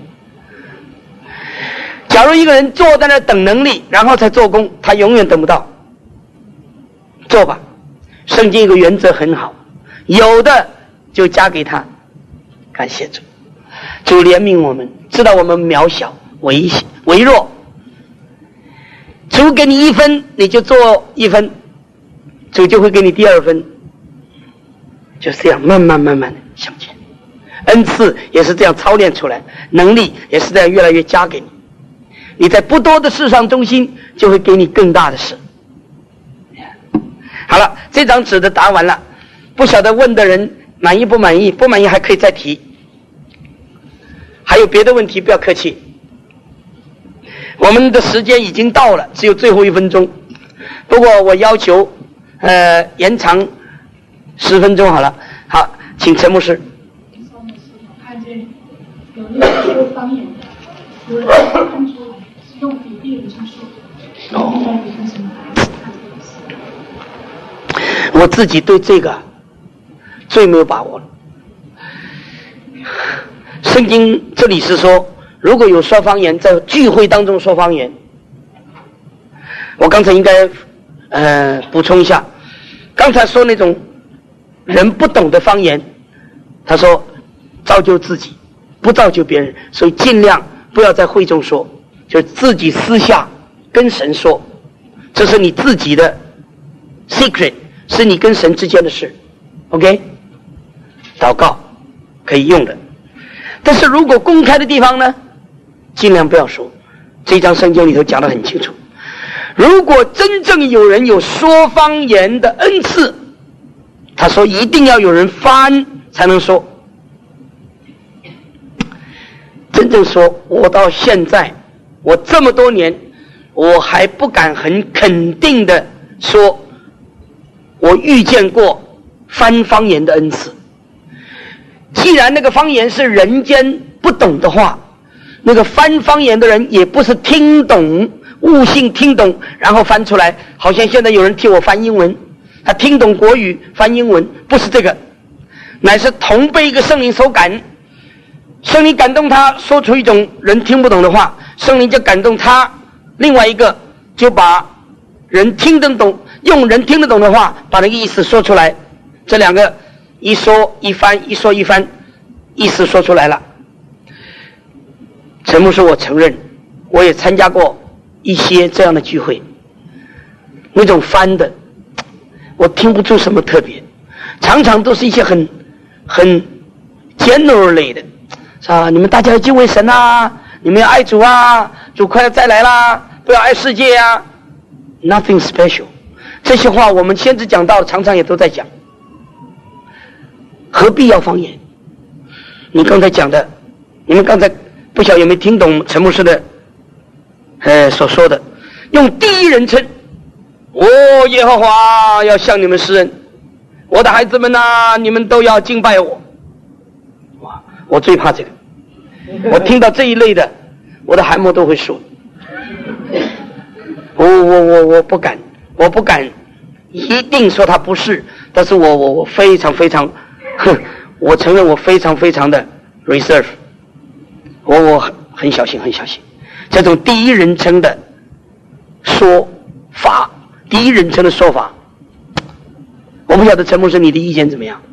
假如一个人坐在那等能力，然后才做工，他永远等不到。做吧。圣经一个原则很好，有的就加给他。感谢主，主怜悯我们，知道我们渺小、微微弱。主给你一分，你就做一分，主就会给你第二分，就这样慢慢慢慢的向前。恩赐也是这样操练出来，能力也是这样越来越加给你。你在不多的事上中心，就会给你更大的事。好了，这张纸的答完了，不晓得问的人满意不满意？不满意还可以再提。还有别的问题不要客气。我们的时间已经到了，只有最后一分钟。不过我要求呃延长十分钟好了。好，请陈牧师。 看见有那个说方言的，有人看出来是用比例人称数，应该比成什么？ 我自己对这个最没有把握了。圣经这里是说，如果有说方言，在聚会当中说方言，我刚才应该呃补充一下，刚才说那种人不懂的方言，他说造就自己，不造就别人，所以尽量不要在会中说，就自己私下跟神说，这是你自己的 secret， 是你跟神之间的事 OK， 祷告可以用的。但是如果公开的地方呢，尽量不要说。这张圣经里头讲得很清楚，如果真正有人有说方言的恩赐，他说一定要有人翻才能说。真正说，我到现在我这么多年，我还不敢很肯定的说我遇见过翻方言的恩赐。既然那个方言是人间不懂的话，那个翻方言的人也不是听懂，悟性听懂然后翻出来，好像现在有人替我翻英文，他听懂国语翻英文，不是这个，乃是同被一个圣灵所感，圣灵感动他说出一种人听不懂的话，圣灵就感动他另外一个就把人听得懂，用人听得懂的话把那个意思说出来，这两个一说一翻，一说一翻，意思说出来了。陈牧师我承认，我也参加过一些这样的聚会， 那种翻的，我听不出什么特别，常常都是一些很很 general 类的，是吧？你们大家要敬畏神啊，你们要爱主啊，主快要再来啦，不要爱世界啊 ，nothing special。这些话我们先知讲到，常常也都在讲，何必要方言？你刚才讲的，你们刚才不晓得有没有听懂陈牧师的呃所说的，用第一人称，我、哦、耶和华要向你们施恩，我的孩子们啊，你们都要敬拜我。哇，我最怕这个，我听到这一类的，我的汗毛都会竖。我我我我不敢，我不敢一定说他不是，但是我我我非常非常，哼，我承认我非常非常的 reserve， 我我很很小心很小心，这种第一人称的说法，第一人称的说法，我不晓得陈牧师你的意见怎么样？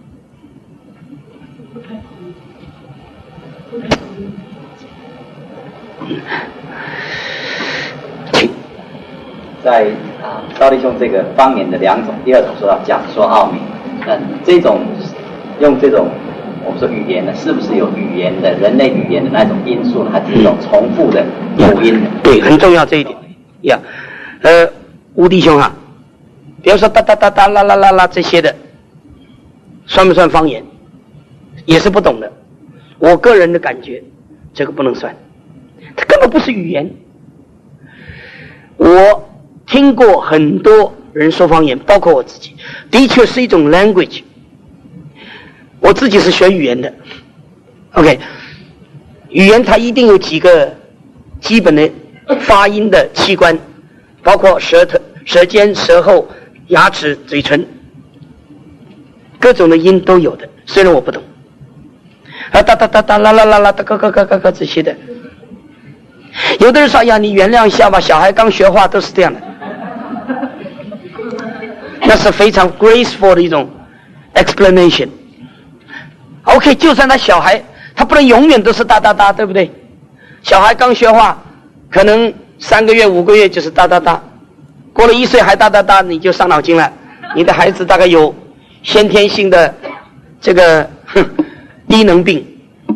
在啊，高弟兄这个方言的两种，第二种说到讲说奥秘，那这种用这种我们说语言呢，是不是有语言的人类语言的那种因素呢？还是一种重复的口音的？ 对，很重要这一点呀。呃，吴弟兄啊，比如说哒哒哒哒啦啦啦啦这些的，算不算方言？也是不懂的。我个人的感觉，这个不能算，它根本不是语言。我听过很多人说方言，包括我自己，的确是一种 language。我自己是学语言的 ，OK， 语言它一定有几个基本的发音的器官，包括舌头、舌尖、舌后、牙齿、嘴唇，各种的音都有的。虽然我不懂，啊哒哒哒哒啦啦啦啦哒嘎嘎嘎嘎嘎这些的。有的人说：“哎呀，你原谅一下吧，小孩刚学话都是这样的。”那是非常 graceful 的一种 explanation。OK， 就算他小孩，他不能永远都是哒哒哒，对不对？小孩刚学话，可能三个月、五个月就是哒哒哒，过了一岁还哒哒哒，你就伤脑筋了。你的孩子大概有先天性的这个哼低能病。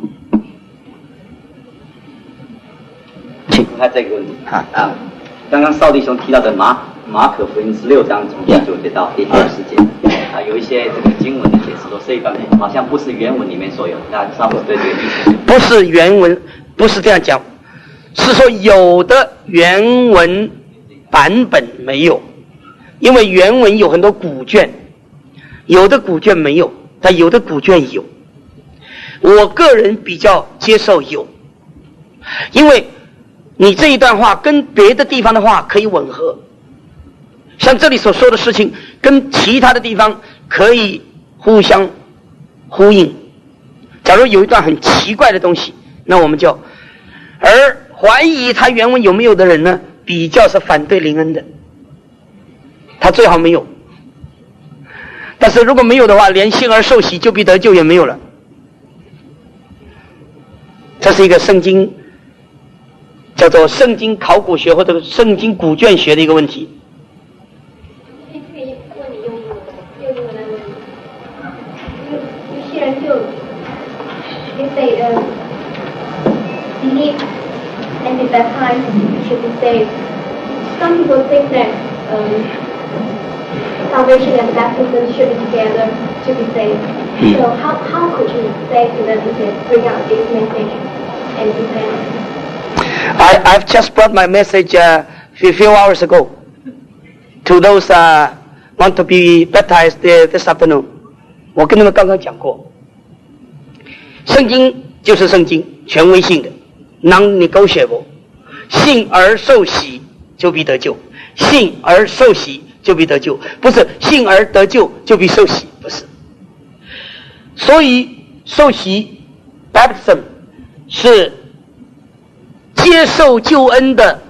看这个问题啊啊，刚刚邵弟兄提到的马马可福音十六章从第九节到第二十节啊，有一些这个经文的解释说这一方面好像不是原文里面所有，那邵博士对这个意思？ 不是原文，不是这样讲，是说有的原文版本没有，因为原文有很多古卷，有的古卷没有，但有的古卷有。我个人比较接受有，因为你这一段话跟别的地方的话可以吻合，像这里所说的事情跟其他的地方可以互相呼应。假如有一段很奇怪的东西，那我们就而怀疑他原文有没有的人呢，比较是反对灵恩的，他最好没有。但是如果没有的话，连信而受洗就必得救也没有了。这是一个圣经叫做圣经考古学或者圣经古卷学的一个问题。 可以问你用用英文来问你。有些人就 if they uh, believe and be baptized should be saved. Some people think that um, salvation and baptism should be together to be saved. Hmm. So how how could you say to them to bring out this message and repent? I, I've just brought my message uh, a few hours ago to those uh, want to be baptized this afternoon. 我跟他们刚刚讲过，圣经就是圣经，权威性的 non-negotiable， 信而受洗就必得救，信而受洗就必得救，不是信而得救就必受洗，不是。所以受洗 baptism 是接受救恩的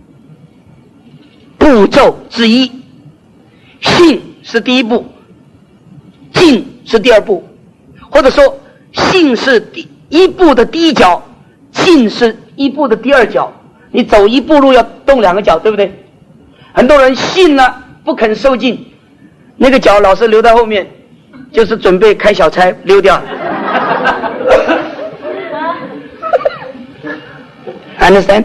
步骤之一，信是第一步，进是第二步，或者说信是第一步的第一脚，进是一步的第二脚。你走一步路要动两个脚，对不对？很多人信了不肯受尽，那个脚老是留在后面，就是准备开小差溜掉。Understand？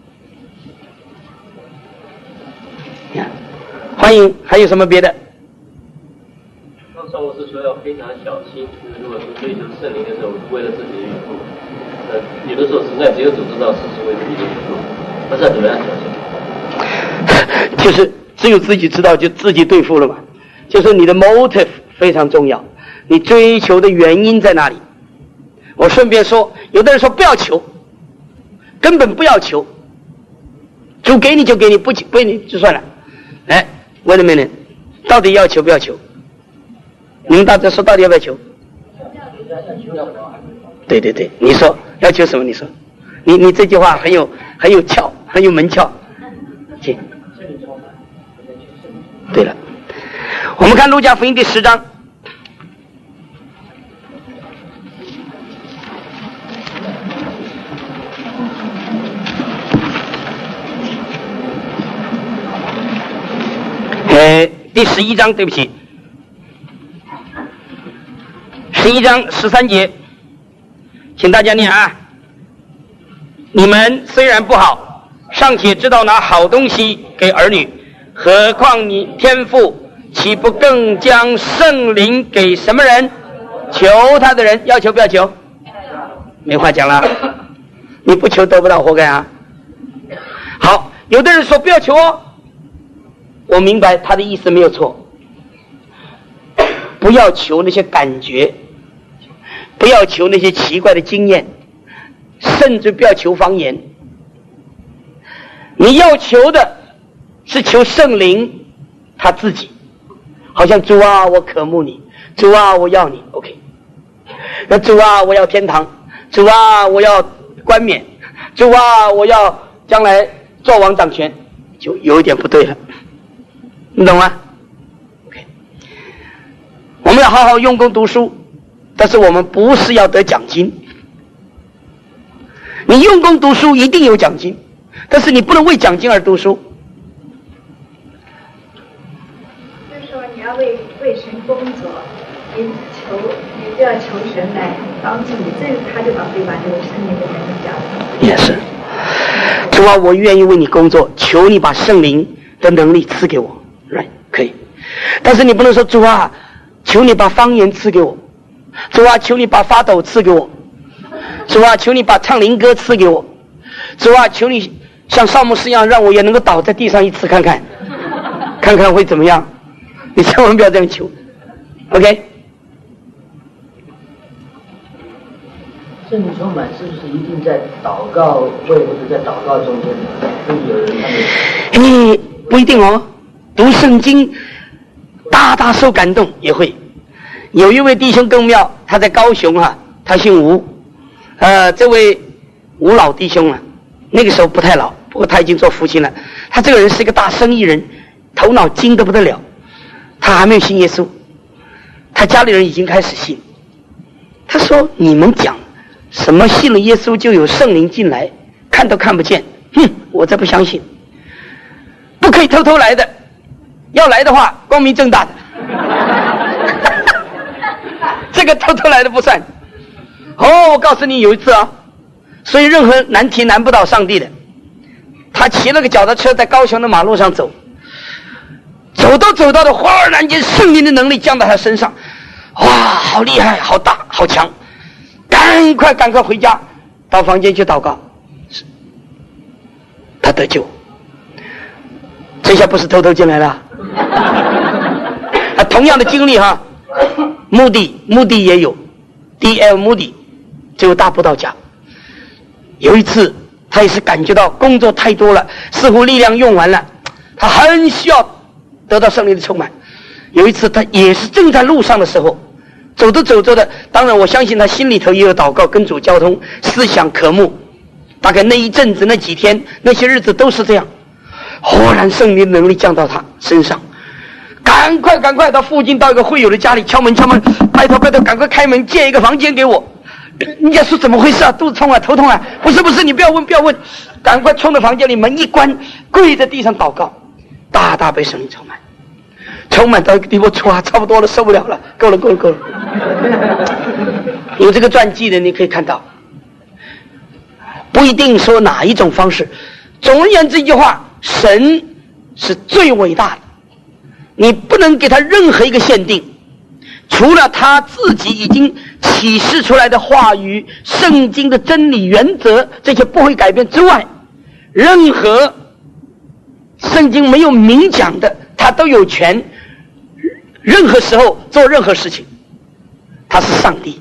欢迎，还有什么别的？ 刚才我是说要非常小心，如果是追求圣灵的时候，是为了自己的缘故。呃，有的时候实在只有主知道是是为自己的缘故，不知道怎么样小心。 就是只有自己知道，就自己对付了嘛。就是你的 motive 非常重要，你追求的原因在哪里？我顺便说，有的人说不要求，根本不要求，主给你就给你，不不给你就算了。哎 ，wait a minute， 到底要求不要求？你们大家说到底要不要求？对对对，你说要求什么？你说，你你这句话很有很有窍，很有门窍。行。对了，我们看路加福音第十章。呃，第十一章，对不起，十一章十三节，请大家念啊。你们虽然不好，尚且知道拿好东西给儿女，何况你天父岂不更将圣灵给什么人？求他的人。要求不要求？没话讲了，你不求得不到，活该啊。好，有的人说不要求哦，我明白他的意思没有错，不要求那些感觉，不要求那些奇怪的经验，甚至不要求方言。你要求的是求圣灵他自己，好像主啊我渴慕你，主啊我要你 OK， 那主啊我要天堂，主啊我要冠冕，主啊我要将来做王掌权，就有一点不对了，你懂吗 OK， 我们要好好用功读书，但是我们不是要得奖金。你用功读书一定有奖金，但是你不能为奖金而读书。 就是说你要为为神工作，你求你就要求神来帮助你，这个他就把会把这个圣灵的能力加上。 也是，主啊，我愿意为你工作，求你把圣灵的能力赐给我，来可以。但是你不能说主啊，求你把方言赐给我，主啊，求你把发抖赐给我，主啊，求你把唱灵歌赐给我，主啊，求你像少牧师一样让我也能够倒在地上一次看看，看看会怎么样。你千万不要这样求 OK。 圣灵充满是不是一定在祷告会或者在祷告中间会有人他们？ 哎，不一定哦，读圣经大大受感动也会。有一位弟兄更妙，他在高雄啊，他姓吴，呃，这位吴老弟兄啊，那个时候不太老，不过他已经做父亲了。他这个人是一个大生意人，头脑精得不得了，他还没有信耶稣，他家里人已经开始信。他说：“你们讲什么信了耶稣就有圣灵进来，看都看不见，哼，我才不相信，不可以偷偷来的，要来的话光明正大的。”这个偷偷来的不算。哦，我告诉你有一次啊，所以任何难题难不倒上帝的。他骑了个脚踏车在高雄的马路上走，走到走到的，忽然间圣灵的能力降到他身上，哇，好厉害，好大，好强！赶快赶快回家，到房间去祷告，他得救。这下不是偷偷进来了。啊，同样的经历哈。目的目的也有 D L 目的只有大布道家。有一次他也是感觉到工作太多了，似乎力量用完了，他很需要得到圣灵的充满。有一次他也是正在路上的时候，走着走着的，当然我相信他心里头也有祷告跟主交通，思想渴慕，大概那一阵子那几天那些日子都是这样。忽然圣灵的能力降到他身上，赶快赶快到附近到一个会友的家里敲门敲门，拜托拜托赶快开门借一个房间给我。人家说怎么回事啊，肚子痛啊头痛啊，不是不是你不要问不要问，赶快冲到房间里，门一关，跪在地上祷告，大大被圣灵充满。 充满到一个地步，唰，差不多了，受不了了，够了，够了，够了。有这个传记的，你可以看到，不一定说哪一种方式。总而言之，一句话，神是最伟大的，你不能给他任何一个限定，除了他自己已经启示出来的话语、圣经的真理原则，这些不会改变之外，任何圣经没有明讲的，他都有权任何时候做任何事情。他是上帝。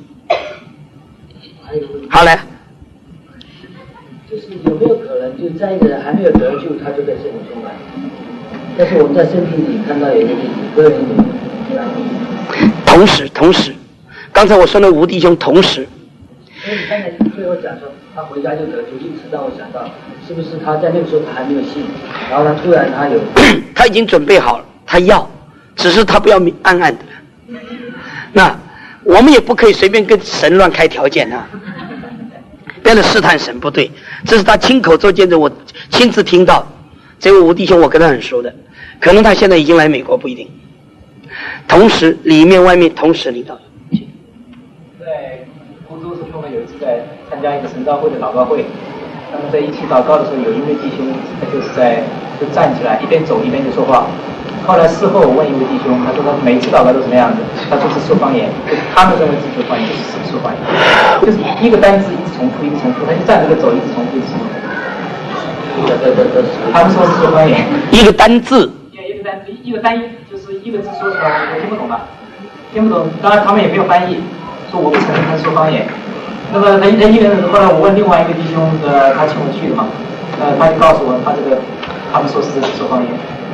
好嘞， 就是有没有可能，就在一个人还没有得救，他就被圣灵充满？但是我们在圣经里看到有一个例子，哥林多。 同时，同时，刚才我说那吴弟兄同时。 因为你刚才最后讲说他回家就得救，因此让我想到，是不是他在那个时候他还没有信，然后他突然他有， 他已经准备好了，他要，只是他不要暗暗的。那我们也不可以随便跟神乱开条件啊，别来试探神，不对，这是他亲口做见证，我亲自听到。这位吴弟兄我跟他很熟的，可能他现在已经来美国，不一定。同时里面外面同时领导。 在欧洲时候，我们有一次在参加一个神召会的祷告会，那么在一起祷告的时候，有一位弟兄他就是在就站起来一边走一边就说话。后来事后我问一位弟兄，他说他每一次祷告都什么样子？他说是说方言，就他们认为是说方言，就是说方言，就是一个单字一直重复，一直重复，他就站着走，一直重复，一直重复。对对对对，他们说是说方言， 一个单字， 一个单字，一个单音，就是一个字说出来，我听不懂吧？听不懂，当然他们也没有翻译，说我不承认他是说方言。那么他他一个人，后来我问另外一个弟兄，呃，他请我去的嘛，呃，他就告诉我，他这个他们说是说方言。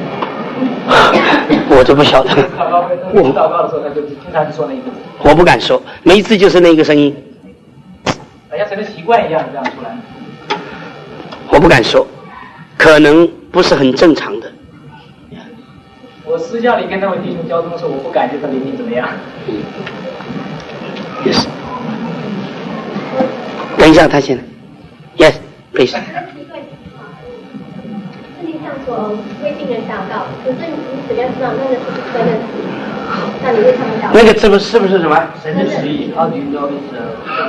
我就不晓得。 我祷告的时候，他就经常说那一个字。 我不敢说，每一次就是那个声音， 好像成了习惯一样这样出来。 我不敢说，可能不是很正常的。 我私下里跟那位弟兄交通的时候，我不感觉他灵命怎么样。 Yes。等一下，他先。Yes, please。 说为病人祷告，可是你怎么样知道那个是不是真的旨意？那你为他们祷告？ 那个是不是不是什么？ 神的旨意，他领导的是。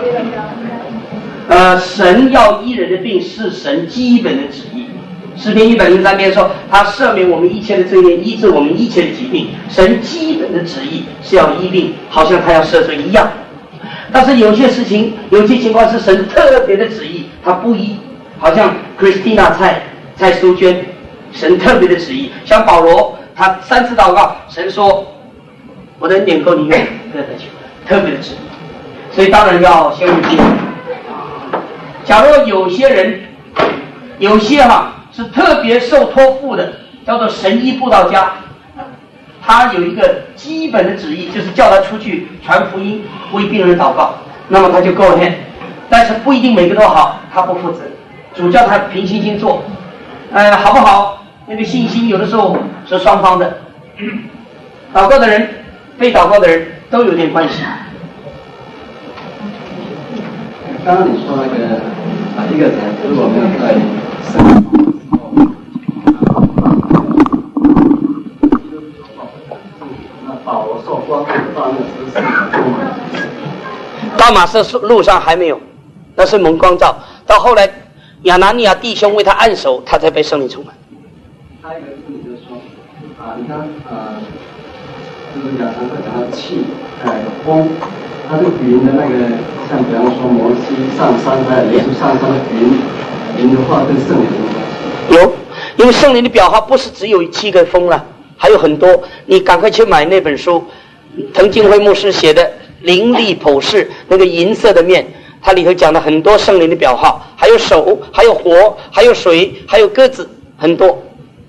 呃，神要医人的病是神基本的旨意。诗篇一百零三篇说，他赦免我们一切的罪孽，医治我们一切的疾病。神基本的旨意是要医病，好像他要赦罪一样。但是有些事情，有些情况是神特别的旨意，他不医，好像 Christina 蔡蔡淑娟。神特别的旨意，像保罗，他三次祷告，神说：“我的恩典够你用，不要再求了。”特别的旨意，所以当然要先入经。假如有些人，有些哈是特别受托付的，叫做神医布道家，他有一个基本的旨意，就是叫他出去传福音，为病人祷告，那么他就 go ahead， 但是不一定每个都好，他不负责，主叫他凭信心做。呃，好不好？那个信心有的时候是双方的，祷告的人、被祷告的人都有点关系。 刚刚你说那个啊，一个人如果没有在生那保罗受光照那十四年， 大马士路上还没有，那是蒙光照，到后来。亚拿尼亚弟兄为他按手，他才被圣灵充满。 还有一个问题就是说，啊，你看，呃，就是亚常会讲到气，呃，风，它这个云的那个，像比方说摩西上山，还有耶稣上山的云，云的话跟圣灵有什么关系？ 有，因为圣灵的表号不是只有七个风了，还有很多。你赶快去买那本书，滕敬辉牧师写的《灵力普世》，那个银色的面。它里头讲了很多圣灵的表号，还有手，还有火，还有水，还有鸽子，很多。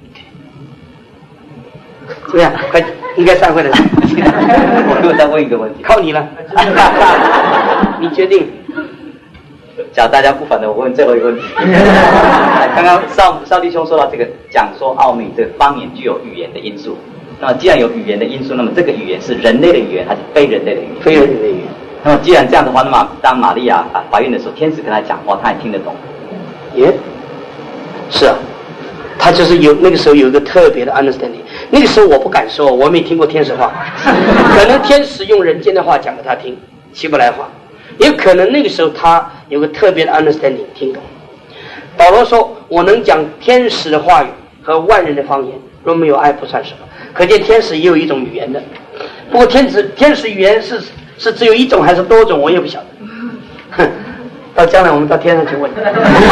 怎么样？快，应该散会了。 我又再问一个问题， 靠你了，你决定。 假如大家不反对，我问最后一个问题。刚刚邵邵弟兄说到这个讲说奥秘，这个方言具有语言的因素。那么既然有语言的因素，那么这个语言是人类的语言还是非人类的语言？ 非人类的语言。 那么既然这样的话，那么当玛利亚怀孕的时候，天使跟她讲话，她也听得懂。 耶，是啊， 他就是有那个时候有一个特别的 understanding。那个时候我不敢说，我没听过天使话，可能天使用人间的话讲给他听，希伯来话，也可能那个时候他有个特别的 understanding 听懂。保罗说：“我能讲天使的话语和万人的方言，若没有爱不算什么。”可见天使也有一种语言的，不过天使天使语言是是只有一种还是多种，我也不晓得。哼，到将来我们到天上去问。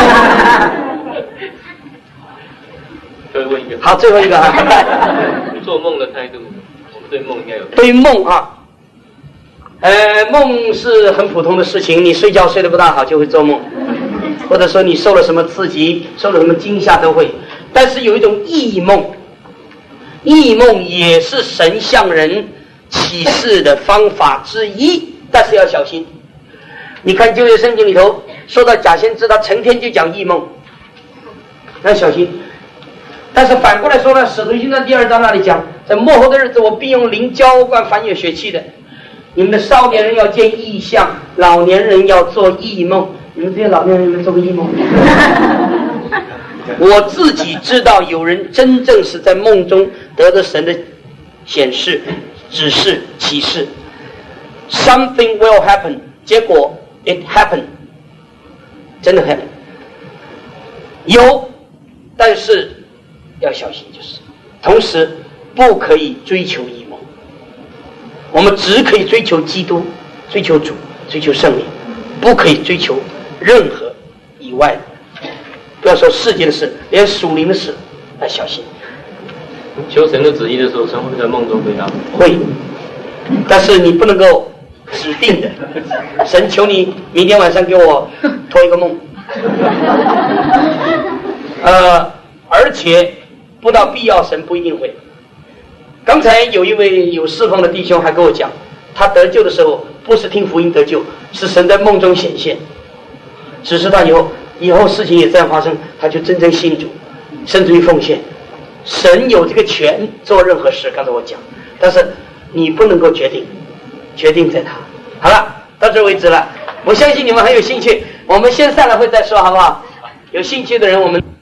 最后问一个。 好，最后一个啊。 做梦的态度，我们对梦应该有。 对于梦啊，呃，梦是很普通的事情，你睡觉睡得不大好就会做梦，或者说你受了什么刺激，受了什么惊吓都会。但是有一种异梦，异梦也是神向人启示的方法之一，但是要小心。你看旧约圣经里头说到假先知，他成天就讲异梦，要小心。但是反过来说呢，使徒行传第二章那里讲，在末后的日子，我必用灵浇灌凡有血气的，你们的少年人要见异象，老年人要做异梦。你们这些老年人有没有做过异梦？我自己知道有人真正是在梦中得到神的显示、指示、启示 ，something will happen， 结果 it happened， 真的 happen。有，但是要小心，就是同时不可以追求异梦，我们只可以追求基督，追求主，追求圣灵，不可以追求任何以外的。不要说世界的事，连属灵的事要小心。 求神的旨意的时候，神会在梦中回答。 会，但是你不能够指定的。神求你明天晚上给我托一个梦。呃，而且不到必要，神不一定会。刚才有一位有侍奉的弟兄还跟我讲，他得救的时候不是听福音得救，是神在梦中显现，指示他以后。以后事情也这样发生，他就真正信主，甚至于奉献。神有这个权做任何事，刚才我讲，但是你不能够决定，决定在他。好了，到这为止了。我相信你们很有兴趣，我们先散了会再说，好不好？有兴趣的人我们。